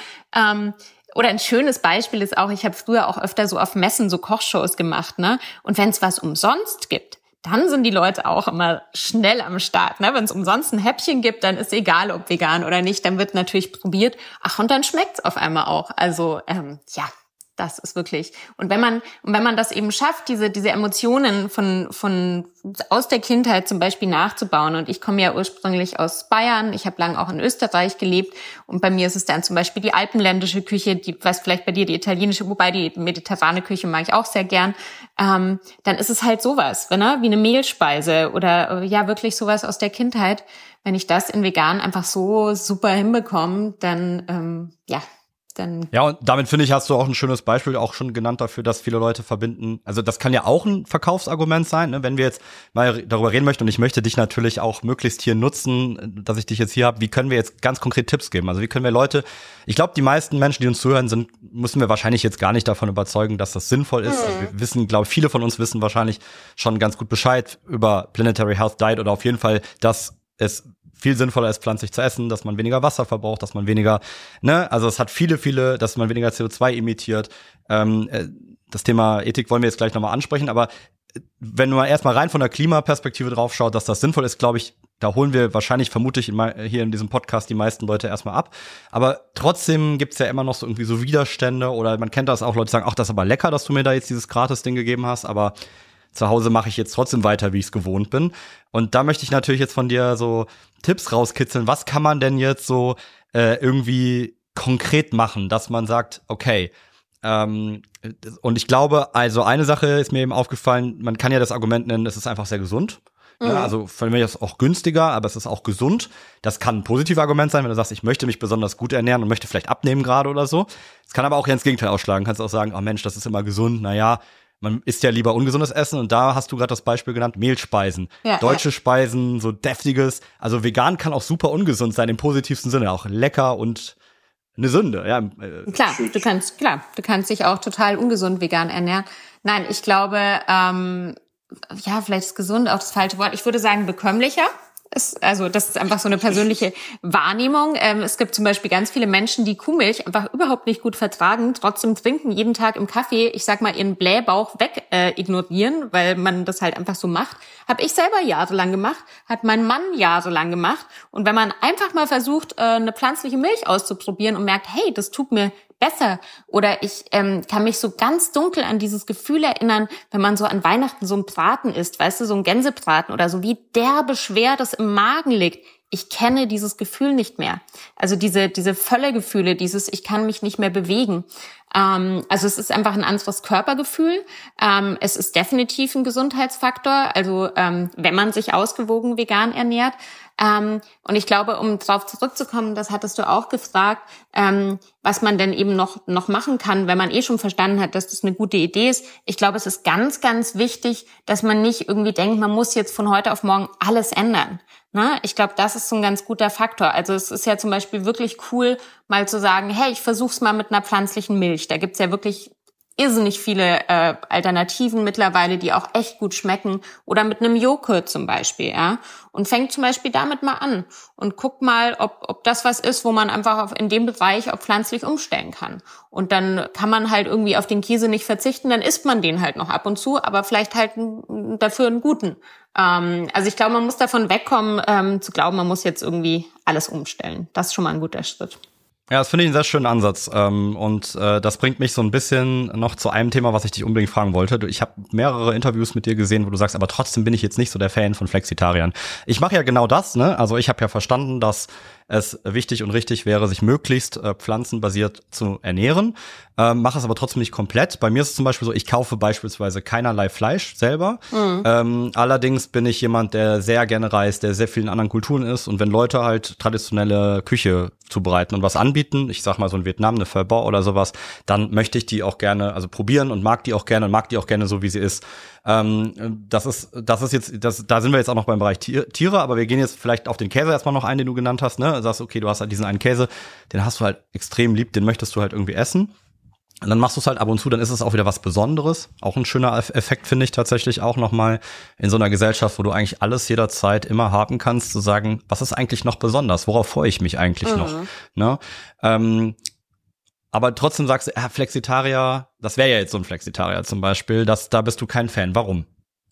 oder ein schönes Beispiel ist auch, ich habe früher auch öfter so auf Messen so Kochshows gemacht, ne? Und wenn es was umsonst gibt, dann sind die Leute auch immer schnell am Start, ne? Wenn es umsonst ein Häppchen gibt, dann ist egal, ob vegan oder nicht, dann wird natürlich probiert. Ach, und dann schmeckt's auf einmal auch. Also das ist wirklich. Und wenn man das eben schafft, diese Emotionen von aus der Kindheit zum Beispiel nachzubauen. Und ich komme ja ursprünglich aus Bayern. Ich habe lange auch in Österreich gelebt. Und bei mir ist es dann zum Beispiel die alpenländische Küche, was vielleicht bei dir die italienische, wobei die mediterrane Küche mag ich auch sehr gern. Dann ist es halt sowas, ne? Wie eine Mehlspeise oder ja wirklich sowas aus der Kindheit. Wenn ich das in vegan einfach so super hinbekomme, dann Ja, und damit finde ich, hast du auch ein schönes Beispiel auch schon genannt dafür, dass viele Leute verbinden. Also das kann ja auch ein Verkaufsargument sein, ne? Wenn wir jetzt mal darüber reden möchten, und ich möchte dich natürlich auch möglichst hier nutzen, dass ich dich jetzt hier habe, wie können wir jetzt ganz konkret Tipps geben? Also wie können wir Leute, ich glaube, die meisten Menschen, die uns zuhören, müssen wir wahrscheinlich jetzt gar nicht davon überzeugen, dass das sinnvoll ist. Also wir wissen, glaube ich, viele von uns wissen wahrscheinlich schon ganz gut Bescheid über Planetary Health Diet oder auf jeden Fall, dass es viel sinnvoller ist, pflanzlich zu essen, dass man weniger Wasser verbraucht, dass man weniger, also es hat viele, dass man weniger CO2 emittiert. Das Thema Ethik wollen wir jetzt gleich nochmal ansprechen, aber wenn man erstmal rein von der Klimaperspektive drauf schaut, dass das sinnvoll ist, glaube ich, da holen wir wahrscheinlich, vermute ich, hier in diesem Podcast die meisten Leute erstmal ab. Aber trotzdem gibt's ja immer noch so irgendwie so Widerstände oder man kennt das auch, Leute sagen, ach, das ist aber lecker, dass du mir da jetzt dieses Gratis-Ding gegeben hast, aber zu Hause mache ich jetzt trotzdem weiter, wie ich es gewohnt bin. Und da möchte ich natürlich jetzt von dir so Tipps rauskitzeln. Was kann man denn jetzt so irgendwie konkret machen, dass man sagt, okay, Und ich glaube, also eine Sache ist mir eben aufgefallen, man kann ja das Argument nennen, es ist einfach sehr gesund. Ja, also von mir ist auch günstiger, aber es ist auch gesund. Das kann ein positives Argument sein, wenn du sagst, ich möchte mich besonders gut ernähren und möchte vielleicht abnehmen gerade oder so. Es kann aber auch ins Gegenteil ausschlagen. Kannst auch sagen, oh Mensch, das ist immer gesund. Naja, man isst ja lieber ungesundes Essen. Und da hast du gerade das Beispiel genannt, Mehlspeisen. Ja, deutsche Speisen, so deftiges. Also vegan kann auch super ungesund sein, im positivsten Sinne. Auch lecker und eine Sünde. Ja. Klar, du kannst dich auch total ungesund vegan ernähren. Nein, ich glaube, ja, vielleicht ist gesund auch das falsche Wort. Ich würde sagen bekömmlicher. Das ist einfach so eine persönliche Wahrnehmung. Es gibt zum Beispiel ganz viele Menschen, die Kuhmilch einfach überhaupt nicht gut vertragen, trotzdem trinken, jeden Tag im Kaffee, ich sag mal, ihren Blähbauch ignorieren, weil man das halt einfach so macht. Habe ich selber jahrelang gemacht, hat mein Mann jahrelang gemacht. Und wenn man einfach mal versucht, eine pflanzliche Milch auszuprobieren und merkt, hey, das tut mir besser. Oder ich kann mich so ganz dunkel an dieses Gefühl erinnern, wenn man so an Weihnachten so einen Braten isst, weißt du, so einen Gänsebraten oder so, wie derbe schwer das im Magen liegt. Ich kenne dieses Gefühl nicht mehr. Also diese Völlegefühle, ich kann mich nicht mehr bewegen. Also es ist einfach ein anderes Körpergefühl. Es ist definitiv ein Gesundheitsfaktor. Also wenn man sich ausgewogen vegan ernährt. Und ich glaube, um drauf zurückzukommen, das hattest du auch gefragt, was man denn eben noch machen kann, wenn man schon verstanden hat, dass das eine gute Idee ist. Ich glaube, es ist ganz, ganz wichtig, dass man nicht irgendwie denkt, man muss jetzt von heute auf morgen alles ändern. Ne? Ich glaube, das ist so ein ganz guter Faktor. Also es ist ja zum Beispiel wirklich cool, mal zu sagen, hey, ich versuch's mal mit einer pflanzlichen Milch. Da gibt's ja wirklich irrsinnig viele Alternativen mittlerweile, die auch echt gut schmecken. Oder mit einem Joghurt zum Beispiel, ja. Und fängt zum Beispiel damit mal an und guckt mal, ob das was ist, wo man einfach in dem Bereich auch pflanzlich umstellen kann. Und dann kann man halt irgendwie auf den Käse nicht verzichten, dann isst man den halt noch ab und zu, aber vielleicht halt dafür einen guten. Also ich glaube, man muss davon wegkommen, zu glauben, man muss jetzt irgendwie alles umstellen. Das ist schon mal ein guter Schritt. Ja, das finde ich einen sehr schönen Ansatz. Und das bringt mich so ein bisschen noch zu einem Thema, was ich dich unbedingt fragen wollte. Ich habe mehrere Interviews mit dir gesehen, wo du sagst, aber trotzdem bin ich jetzt nicht so der Fan von Flexitariern. Ich mache ja genau das, ne? Also ich habe ja verstanden, dass es wichtig und richtig wäre, sich möglichst pflanzenbasiert zu ernähren. Mache es aber trotzdem nicht komplett. Bei mir ist es zum Beispiel so, ich kaufe beispielsweise keinerlei Fleisch selber. Allerdings bin ich jemand, der sehr gerne reist, der sehr vielen anderen Kulturen ist. Und wenn Leute halt traditionelle Küche zubereiten und was anbieten, ich sag mal so in Vietnam, eine Pho Bo oder sowas, dann möchte ich die auch gerne, also probieren und mag die auch gerne so, wie sie ist. Da sind wir jetzt auch noch beim Bereich Tiere, aber wir gehen jetzt vielleicht auf den Käse erstmal noch ein, den du genannt hast, ne? Du sagst, okay, du hast halt diesen einen Käse, den hast du halt extrem lieb, den möchtest du halt irgendwie essen. Und dann machst du es halt ab und zu, dann ist es auch wieder was Besonderes. Auch ein schöner Effekt, finde ich tatsächlich auch nochmal in so einer Gesellschaft, wo du eigentlich alles jederzeit immer haben kannst, zu sagen, was ist eigentlich noch besonders? Worauf freue ich mich eigentlich noch? Ne? Aber trotzdem sagst du, Flexitarier, das wäre ja jetzt so ein Flexitarier zum Beispiel, da bist du kein Fan. Warum?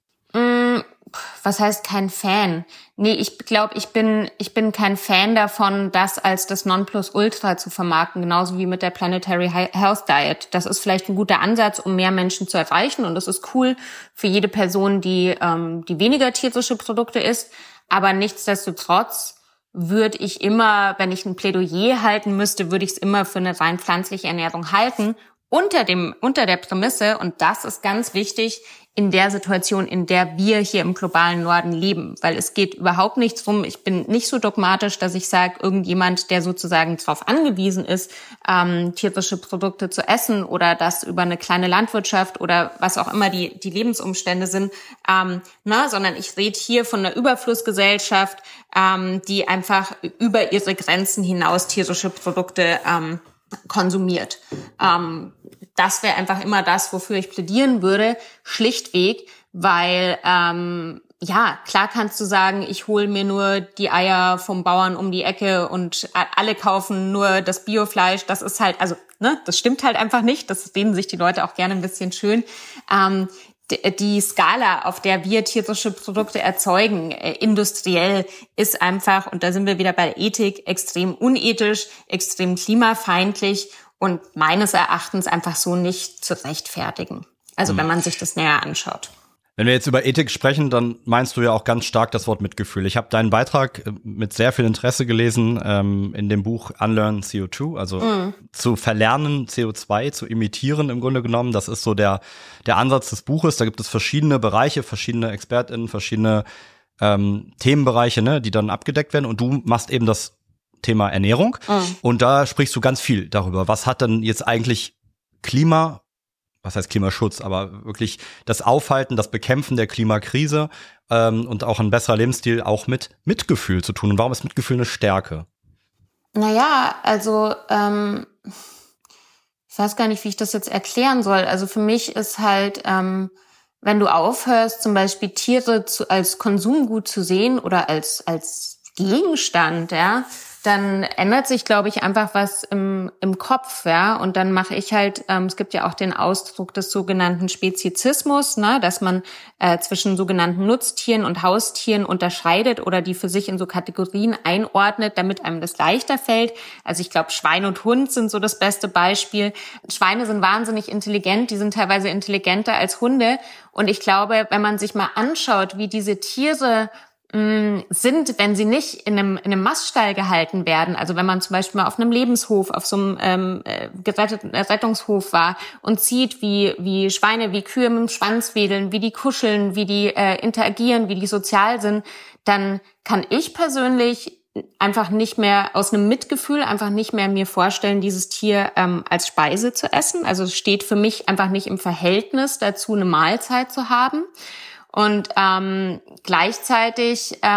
Was heißt kein Fan? Nee, ich glaube, ich bin kein Fan davon, das als das Nonplusultra zu vermarkten, genauso wie mit der Planetary Health Diet. Das ist vielleicht ein guter Ansatz, um mehr Menschen zu erreichen, und das ist cool für jede Person, die weniger tierische Produkte isst. Aber nichtsdestotrotz würde ich immer, wenn ich ein Plädoyer halten müsste, würde ich es immer für eine rein pflanzliche Ernährung halten, unter der Prämisse, und das ist ganz wichtig, in der Situation, in der wir hier im globalen Norden leben. Weil es geht überhaupt nicht drum, ich bin nicht so dogmatisch, dass ich sage, irgendjemand, der sozusagen darauf angewiesen ist, tierische Produkte zu essen oder das über eine kleine Landwirtschaft oder was auch immer die Lebensumstände sind, sondern ich rede hier von einer Überflussgesellschaft, die einfach über ihre Grenzen hinaus tierische Produkte konsumiert. Das wäre einfach immer das, wofür ich plädieren würde, schlichtweg, weil klar kannst du sagen, ich hole mir nur die Eier vom Bauern um die Ecke und alle kaufen nur das Biofleisch. Das ist halt, das stimmt halt einfach nicht. Das reden sich die Leute auch gerne ein bisschen schön. Die Skala, auf der wir tierische Produkte erzeugen, industriell, ist einfach, und da sind wir wieder bei der Ethik, extrem unethisch, extrem klimafeindlich und meines Erachtens einfach so nicht zu rechtfertigen. Also wenn man sich das näher anschaut. Wenn wir jetzt über Ethik sprechen, dann meinst du ja auch ganz stark das Wort Mitgefühl. Ich habe deinen Beitrag mit sehr viel Interesse gelesen in dem Buch Unlearn CO2, also zu verlernen, CO2 zu imitieren im Grunde genommen. Das ist so der Ansatz des Buches. Da gibt es verschiedene Bereiche, verschiedene ExpertInnen, verschiedene Themenbereiche, ne, die dann abgedeckt werden. Und du machst eben das Thema Ernährung. Und da sprichst du ganz viel darüber. Was hat denn jetzt eigentlich was heißt Klimaschutz, aber wirklich das Aufhalten, das Bekämpfen der Klimakrise und auch ein besserer Lebensstil auch mit Mitgefühl zu tun. Und warum ist Mitgefühl eine Stärke? Naja, also ich weiß gar nicht, wie ich das jetzt erklären soll. Also für mich ist halt, wenn du aufhörst, zum Beispiel Tiere als Konsumgut zu sehen oder als Gegenstand, ja, dann ändert sich, glaube ich, einfach was im Kopf, ja. Und dann mache ich halt, es gibt ja auch den Ausdruck des sogenannten Speziesismus, ne, dass man zwischen sogenannten Nutztieren und Haustieren unterscheidet oder die für sich in so Kategorien einordnet, damit einem das leichter fällt. Also ich glaube, Schwein und Hund sind so das beste Beispiel. Schweine sind wahnsinnig intelligent, die sind teilweise intelligenter als Hunde. Und ich glaube, wenn man sich mal anschaut, wie diese Tiere sind, wenn sie nicht in einem Maststall gehalten werden, also wenn man zum Beispiel mal auf einem Lebenshof, auf so einem geretteten Rettungshof war und sieht, wie Schweine, wie Kühe mit dem Schwanz wedeln, wie die kuscheln, wie die interagieren, wie die sozial sind, dann kann ich persönlich einfach nicht mehr aus einem Mitgefühl einfach nicht mehr mir vorstellen, dieses Tier als Speise zu essen. Also es steht für mich einfach nicht im Verhältnis dazu, eine Mahlzeit zu haben. Und gleichzeitig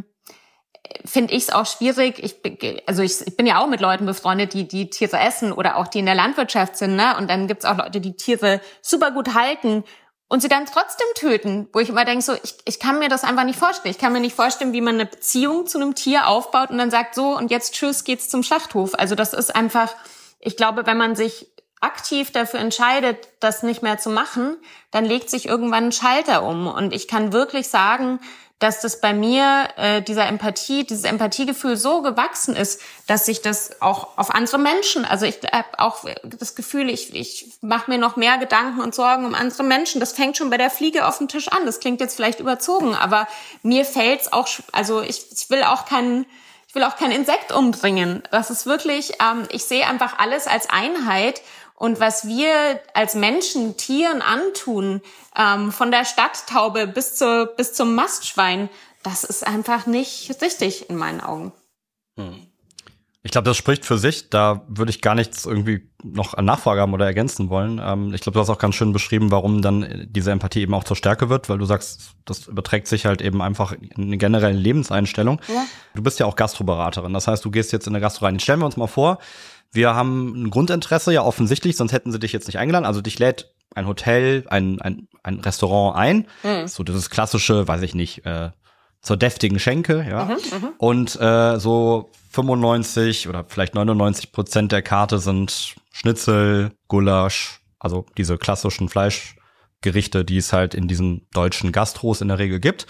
finde ich es auch schwierig. Ich bin ja auch mit Leuten befreundet, die Tiere essen oder auch die in der Landwirtschaft sind, ne? Und dann gibt's auch Leute, die Tiere super gut halten und sie dann trotzdem töten, wo ich immer denke, so ich kann mir das einfach nicht vorstellen. Ich kann mir nicht vorstellen, wie man eine Beziehung zu einem Tier aufbaut und dann sagt, so und jetzt tschüss, geht's zum Schlachthof. Also das ist einfach, ich glaube, wenn man sich aktiv dafür entscheidet, das nicht mehr zu machen, dann legt sich irgendwann ein Schalter um. Und ich kann wirklich sagen, dass das bei mir dieses Empathiegefühl so gewachsen ist, dass sich das auch auf andere Menschen, also ich habe auch das Gefühl, ich mache mir noch mehr Gedanken und Sorgen um andere Menschen. Das fängt schon bei der Fliege auf dem Tisch an. Das klingt jetzt vielleicht überzogen, aber mir fällt's auch, also ich will auch kein Insekt umbringen. Das ist wirklich, ich sehe einfach alles als Einheit. Und was wir als Menschen Tieren antun, von der Stadttaube bis zum Mastschwein, das ist einfach nicht richtig in meinen Augen. Ich glaube, das spricht für sich. Da würde ich gar nichts irgendwie noch an Nachfrage haben oder ergänzen wollen. Ich glaube, du hast auch ganz schön beschrieben, warum dann diese Empathie eben auch zur Stärke wird, weil du sagst, das überträgt sich halt eben einfach in eine generelle Lebenseinstellung. Ja. Du bist ja auch Gastroberaterin. Das heißt, du gehst jetzt in eine Gastro rein. Stellen wir uns mal vor, wir haben ein Grundinteresse, ja offensichtlich, sonst hätten sie dich jetzt nicht eingeladen. Also dich lädt ein Hotel, ein Restaurant ein. So dieses klassische, weiß ich nicht, zur deftigen Schenke, ja. Und so 95 oder vielleicht 99% der Karte sind Schnitzel, Gulasch, also diese klassischen Fleischgerichte, die es halt in diesen deutschen Gastros in der Regel gibt.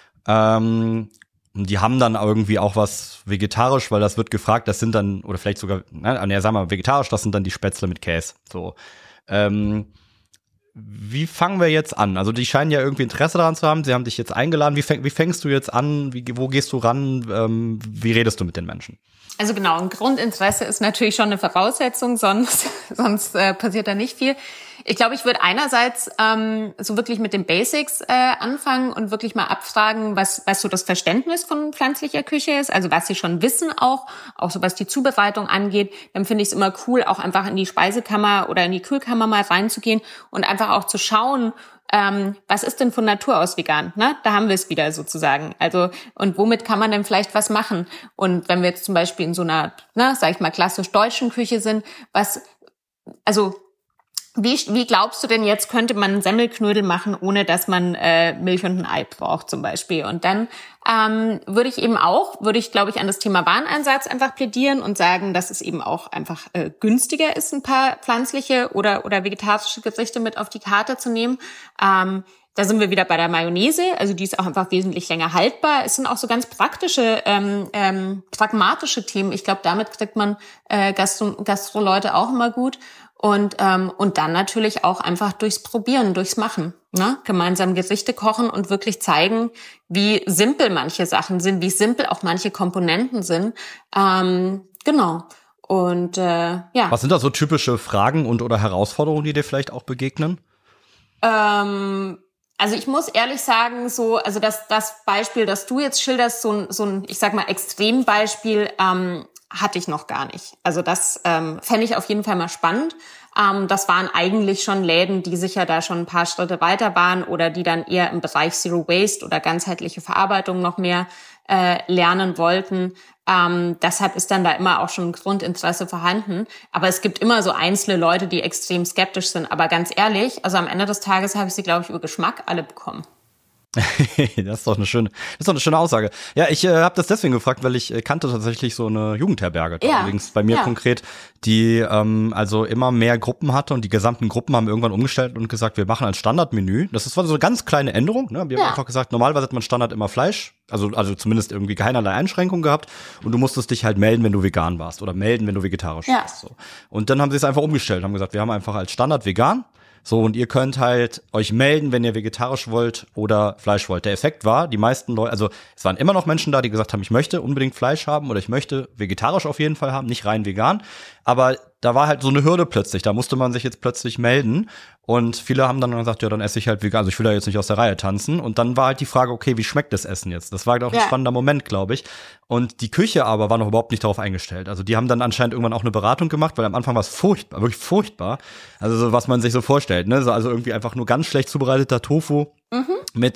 Die haben dann irgendwie auch was vegetarisch, weil das wird gefragt, das sind dann, oder vielleicht sogar, sagen wir mal vegetarisch, das sind dann die Spätzle mit Käse. So. Wie fangen wir jetzt an? Also die scheinen ja irgendwie Interesse daran zu haben, sie haben dich jetzt eingeladen. Wie fängst du jetzt an? Wo gehst du ran? Wie redest du mit den Menschen? Also genau, ein Grundinteresse ist natürlich schon eine Voraussetzung, sonst passiert da nicht viel. Ich glaube, ich würde einerseits so wirklich mit den Basics anfangen und wirklich mal abfragen, was so das Verständnis von pflanzlicher Küche ist, also was sie schon wissen auch so was die Zubereitung angeht. Dann finde ich es immer cool, auch einfach in die Speisekammer oder in die Kühlkammer mal reinzugehen und einfach auch zu schauen, was ist denn von Natur aus vegan? Ne? Da haben wir es wieder sozusagen. Also, und womit kann man denn vielleicht was machen? Und wenn wir jetzt zum Beispiel in so einer, sag ich mal, klassisch deutschen Küche sind, wie glaubst du denn jetzt, könnte man einen Semmelknödel machen, ohne dass man Milch und ein Ei braucht zum Beispiel? Und dann würde ich, glaube ich, an das Thema Wareneinsatz einfach plädieren und sagen, dass es eben auch einfach günstiger ist, ein paar pflanzliche oder vegetarische Gerichte mit auf die Karte zu nehmen. Da sind wir wieder bei der Mayonnaise, also die ist auch einfach wesentlich länger haltbar. Es sind auch so ganz praktische, pragmatische Themen. Ich glaube, damit kriegt man Gastroleute auch immer gut. Und dann natürlich auch einfach durchs Probieren, durchs Machen, ne? Gemeinsam Gerichte kochen und wirklich zeigen, wie simpel manche Sachen sind, wie simpel auch manche Komponenten sind. Genau. Und ja. Was sind da so typische Fragen und oder Herausforderungen, die dir vielleicht auch begegnen? Also ich muss ehrlich sagen, also das Beispiel, das du jetzt schilderst, so ein, ich sag mal, Extrembeispiel, hatte ich noch gar nicht. Also das fände ich auf jeden Fall mal spannend. Das waren eigentlich schon Läden, die sicher da schon ein paar Schritte weiter waren oder die dann eher im Bereich Zero Waste oder ganzheitliche Verarbeitung noch mehr lernen wollten. Deshalb ist dann da immer auch schon ein Grundinteresse vorhanden. Aber es gibt immer so einzelne Leute, die extrem skeptisch sind. Aber ganz ehrlich, also am Ende des Tages habe ich sie, glaube ich, über Geschmack alle bekommen. Das ist doch eine schöne Aussage. Ja, ich habe das deswegen gefragt, weil ich kannte tatsächlich so eine Jugendherberge, übrigens bei mir konkret, die also immer mehr Gruppen hatte und die gesamten Gruppen haben irgendwann umgestellt und gesagt, wir machen ein Standardmenü. Das war so eine ganz kleine Änderung. Ne? Wir haben einfach gesagt, normalerweise hat man Standard immer Fleisch, also zumindest irgendwie keinerlei Einschränkungen gehabt und du musstest dich halt melden, wenn du vegan warst oder melden, wenn du vegetarisch warst. So. Und dann haben sie es einfach umgestellt, haben gesagt, wir haben einfach als Standard vegan. So, und ihr könnt halt euch melden, wenn ihr vegetarisch wollt oder Fleisch wollt. Der Effekt war, die meisten Leute, also es waren immer noch Menschen da, die gesagt haben, ich möchte unbedingt Fleisch haben oder ich möchte vegetarisch auf jeden Fall haben, nicht rein vegan. Aber da war halt so eine Hürde plötzlich, da musste man sich jetzt plötzlich melden. Und viele haben dann gesagt, ja, dann esse ich halt vegan, also ich will da jetzt nicht aus der Reihe tanzen. Und dann war halt die Frage, okay, wie schmeckt das Essen jetzt? Das war halt auch ein spannender Moment, glaube ich. Und die Küche aber war noch überhaupt nicht darauf eingestellt. Also die haben dann anscheinend irgendwann auch eine Beratung gemacht, weil am Anfang war es furchtbar, wirklich furchtbar. Also so, was man sich so vorstellt, ne? Also irgendwie einfach nur ganz schlecht zubereiteter Tofu. Mit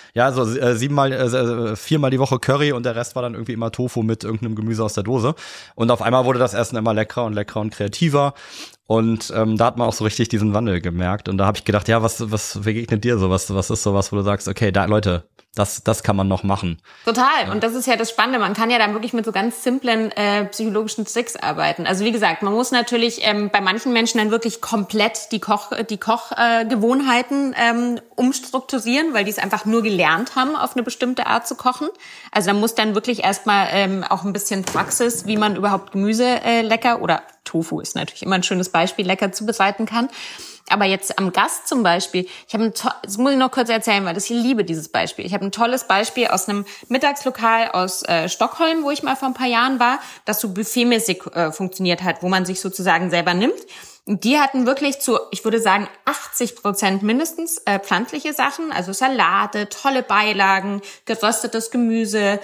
viermal die Woche Curry und der Rest war dann irgendwie immer Tofu mit irgendeinem Gemüse aus der Dose. Und auf einmal wurde das Essen immer leckerer und kreativer. Und da hat man auch so richtig diesen Wandel gemerkt. Und da habe ich gedacht, ja, was begegnet dir so? Was ist sowas, wo du sagst, okay, da Leute, das kann man noch machen. Total. Und das ist ja das Spannende. Man kann ja dann wirklich mit so ganz simplen psychologischen Tricks arbeiten. Also wie gesagt, man muss natürlich bei manchen Menschen dann wirklich komplett die Kochgewohnheiten umstrukturieren, weil die es einfach nur gelernt haben, auf eine bestimmte Art zu kochen. Also da muss dann wirklich erstmal auch ein bisschen Praxis, wie man überhaupt Gemüse lecker oder Tofu ist natürlich immer ein schönes Beispiel, lecker zubereiten kann. Aber jetzt am Gast zum Beispiel, das muss ich noch kurz erzählen, weil ich liebe dieses Beispiel. Ich habe ein tolles Beispiel aus einem Mittagslokal aus Stockholm, wo ich mal vor ein paar Jahren war, das so buffetmäßig funktioniert hat, wo man sich sozusagen selber nimmt. Und die hatten wirklich ich würde sagen, 80% mindestens pflanzliche Sachen, also Salate, tolle Beilagen, geröstetes Gemüse,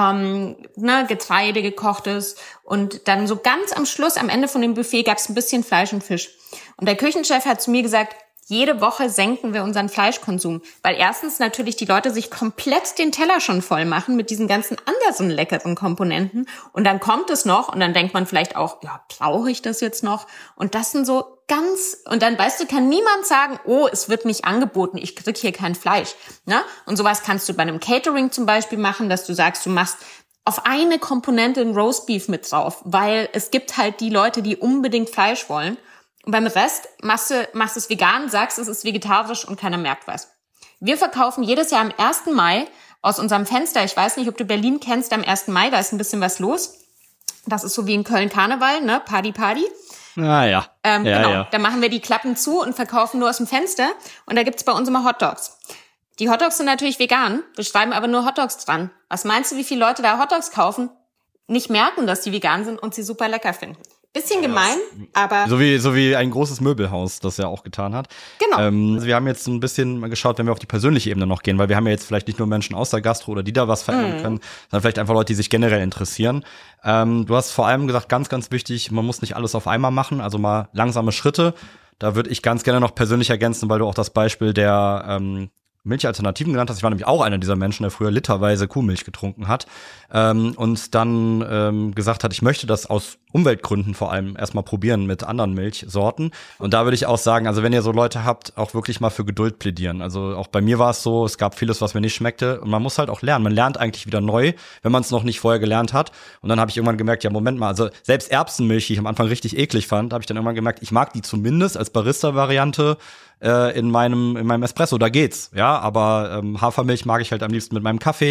Getreide, gekochtes. Und dann so ganz am Schluss, am Ende von dem Buffet, gab es ein bisschen Fleisch und Fisch. Und der Küchenchef hat zu mir gesagt, jede Woche senken wir unseren Fleischkonsum, weil erstens natürlich die Leute sich komplett den Teller schon voll machen mit diesen ganzen anderen leckeren Komponenten und dann kommt es noch und dann denkt man vielleicht auch, ja, brauche ich das jetzt noch? Und das sind so und dann, weißt du, kann niemand sagen, oh, es wird nicht angeboten, ich krieg hier kein Fleisch. Ne? Und sowas kannst du bei einem Catering zum Beispiel machen, dass du sagst, du machst auf eine Komponente ein Roastbeef mit drauf, weil es gibt halt die Leute, die unbedingt Fleisch wollen. Und beim Rest machst es vegan, sagst, es ist vegetarisch und keiner merkt was. Wir verkaufen jedes Jahr am 1. Mai aus unserem Fenster, ich weiß nicht, ob du Berlin kennst, am 1. Mai, da ist ein bisschen was los. Das ist so wie in Köln Karneval, ne? Party. Ja. Genau, ja. da machen wir die Klappen zu und verkaufen nur aus dem Fenster. Und da gibt's bei uns immer Hotdogs. Die Hotdogs sind natürlich vegan, wir schreiben aber nur Hotdogs dran. Was meinst du, wie viele Leute da Hotdogs kaufen, nicht merken, dass die vegan sind und sie super lecker finden? Bisschen gemein, aber... So wie ein großes Möbelhaus das ja auch getan hat. Genau. Also wir haben jetzt ein bisschen mal geschaut, wenn wir auf die persönliche Ebene noch gehen, weil wir haben ja jetzt vielleicht nicht nur Menschen aus der Gastro oder die da was verändern können, sondern vielleicht einfach Leute, die sich generell interessieren. Du hast vor allem gesagt, ganz, ganz wichtig, man muss nicht alles auf einmal machen, also mal langsame Schritte. Da würde ich ganz gerne noch persönlich ergänzen, weil du auch das Beispiel der Milchalternativen genannt hast. Ich war nämlich auch einer dieser Menschen, der früher literweise Kuhmilch getrunken hat und dann gesagt hat, ich möchte das aus Umweltgründen vor allem erstmal probieren mit anderen Milchsorten. Und da würde ich auch sagen, also wenn ihr so Leute habt, auch wirklich mal für Geduld plädieren. Also auch bei mir war es so, es gab vieles, was mir nicht schmeckte und man muss halt auch lernen. Man lernt eigentlich wieder neu, wenn man es noch nicht vorher gelernt hat. Und dann habe ich irgendwann gemerkt, ja Moment mal, also selbst Erbsenmilch, die ich am Anfang richtig eklig fand, habe ich dann irgendwann gemerkt, ich mag die zumindest als Barista-Variante in meinem Espresso, da geht's, ja, aber Hafermilch mag ich halt am liebsten mit meinem Kaffee.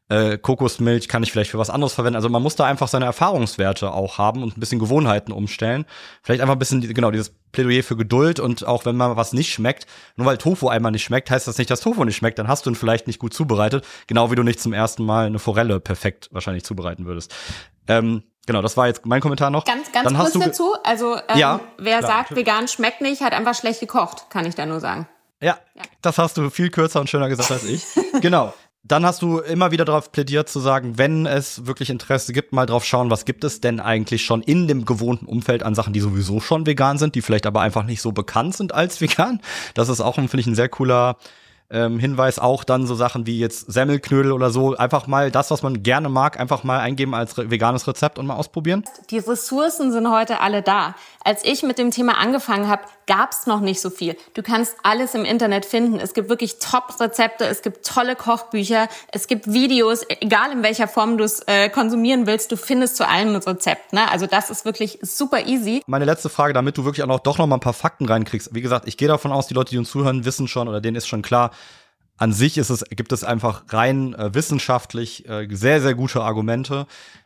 Kokosmilch kann ich vielleicht für was anderes verwenden. Also man muss da einfach seine Erfahrungswerte auch haben und ein bisschen Gewohnheiten umstellen. Vielleicht einfach ein bisschen, genau, dieses Plädoyer für Geduld und auch wenn mal was nicht schmeckt, nur weil Tofu einmal nicht schmeckt, heißt das nicht, dass Tofu nicht schmeckt, dann hast du ihn vielleicht nicht gut zubereitet, genau wie du nicht zum ersten Mal eine Forelle perfekt wahrscheinlich zubereiten würdest. Genau, das war jetzt mein Kommentar noch. Ganz kurz dazu, also wer sagt, vegan schmeckt nicht, hat einfach schlecht gekocht, kann ich da nur sagen. Ja, das hast du viel kürzer und schöner gesagt als ich. Genau. Dann hast du immer wieder darauf plädiert zu sagen, wenn es wirklich Interesse gibt, mal drauf schauen, was gibt es denn eigentlich schon in dem gewohnten Umfeld an Sachen, die sowieso schon vegan sind, die vielleicht aber einfach nicht so bekannt sind als vegan. Das ist auch, finde ich, ein sehr cooler Hinweis. Auch dann so Sachen wie jetzt Semmelknödel oder so. Einfach mal das, was man gerne mag, einfach mal eingeben als veganes Rezept und mal ausprobieren. Die Ressourcen sind heute alle da. Als ich mit dem Thema angefangen habe, gab's noch nicht so viel. Du kannst alles im Internet finden. Es gibt wirklich Top-Rezepte, es gibt tolle Kochbücher, es gibt Videos, egal in welcher Form du es konsumieren willst, du findest zu allem ein Rezept. Ne? Also das ist wirklich super easy. Meine letzte Frage, damit du wirklich auch doch noch mal ein paar Fakten reinkriegst. Wie gesagt, ich gehe davon aus, die Leute, die uns zuhören, wissen schon oder denen ist schon klar, an sich gibt es einfach rein wissenschaftlich sehr, sehr gute Argumente,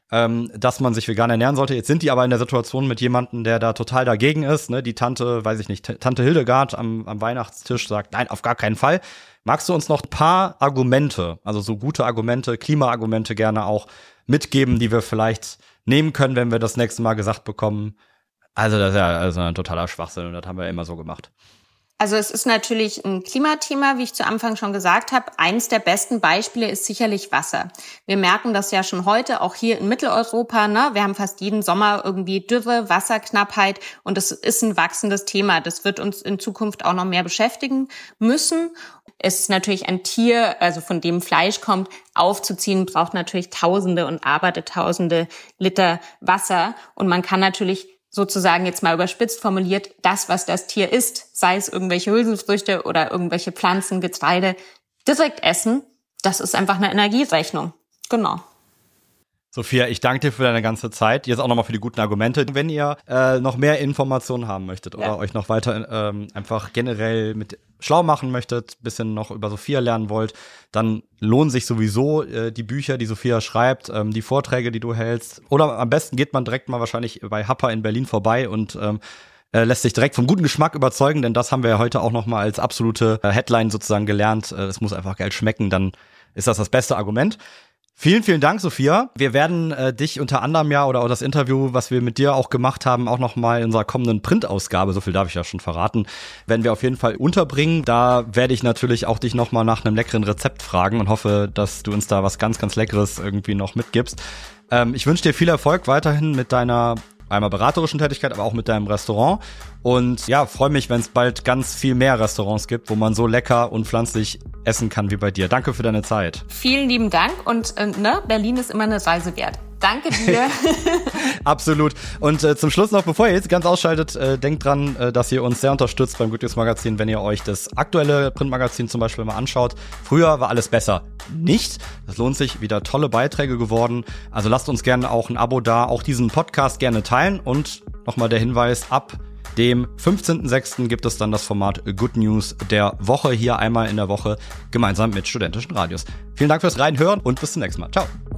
dass man sich vegan ernähren sollte. Jetzt sind die aber in der Situation mit jemandem, der da total dagegen ist. Ne? Die Tante, weiß ich nicht, Tante Hildegard am Weihnachtstisch sagt, nein, auf gar keinen Fall. Magst du uns noch ein paar Argumente, also so gute Argumente, Klimaargumente gerne auch mitgeben, die wir vielleicht nehmen können, wenn wir das nächste Mal gesagt bekommen? Also das ist ja also ein totaler Schwachsinn und das haben wir ja immer so gemacht. Also es ist natürlich ein Klimathema, wie ich zu Anfang schon gesagt habe. Eins der besten Beispiele ist sicherlich Wasser. Wir merken das ja schon heute, auch hier in Mitteleuropa. Ne? Wir haben fast jeden Sommer irgendwie Dürre, Wasserknappheit und das ist ein wachsendes Thema. Das wird uns in Zukunft auch noch mehr beschäftigen müssen. Es ist natürlich ein Tier, also von dem Fleisch kommt, aufzuziehen, braucht natürlich Tausende und Abertausende Liter Wasser. Und man kann natürlich sozusagen jetzt mal überspitzt formuliert, das, was das Tier isst, sei es irgendwelche Hülsenfrüchte oder irgendwelche Pflanzen, Getreide, direkt essen, das ist einfach eine Energierechnung. Genau. Sophia, ich danke dir für deine ganze Zeit. Jetzt auch nochmal für die guten Argumente. Wenn ihr noch mehr Informationen haben möchtet oder euch noch weiter einfach generell mit schlau machen möchtet, bisschen noch über Sophia lernen wollt, dann lohnen sich sowieso die Bücher, die Sophia schreibt, die Vorträge, die du hältst. Oder am besten geht man direkt mal wahrscheinlich bei Happa in Berlin vorbei und lässt sich direkt vom guten Geschmack überzeugen, denn das haben wir ja heute auch noch mal als absolute Headline sozusagen gelernt. Es muss einfach geil schmecken, dann ist das beste Argument. Vielen, vielen Dank, Sophia. Wir werden dich unter anderem oder das Interview, was wir mit dir auch gemacht haben, auch noch mal in unserer kommenden Printausgabe, so viel darf ich ja schon verraten, werden wir auf jeden Fall unterbringen. Da werde ich natürlich auch dich noch mal nach einem leckeren Rezept fragen und hoffe, dass du uns da was ganz, ganz Leckeres irgendwie noch mitgibst. Ich wünsche dir viel Erfolg weiterhin mit deiner einmal beraterischen Tätigkeit, aber auch mit deinem Restaurant. Und ja, freue mich, wenn es bald ganz viel mehr Restaurants gibt, wo man so lecker und pflanzlich essen kann wie bei dir. Danke für deine Zeit. Vielen lieben Dank und Berlin ist immer eine Reise wert. Danke dir. Absolut. Und zum Schluss noch, bevor ihr jetzt ganz ausschaltet, denkt dran, dass ihr uns sehr unterstützt beim Good News Magazin, wenn ihr euch das aktuelle Printmagazin zum Beispiel mal anschaut. Früher war alles besser. Nicht. Das lohnt sich. Wieder tolle Beiträge geworden. Also lasst uns gerne auch ein Abo da. Auch diesen Podcast gerne teilen. Und nochmal der Hinweis, ab dem 15.06. gibt es dann das Format Good News der Woche hier einmal in der Woche gemeinsam mit studentischen Radios. Vielen Dank fürs Reinhören und bis zum nächsten Mal. Ciao.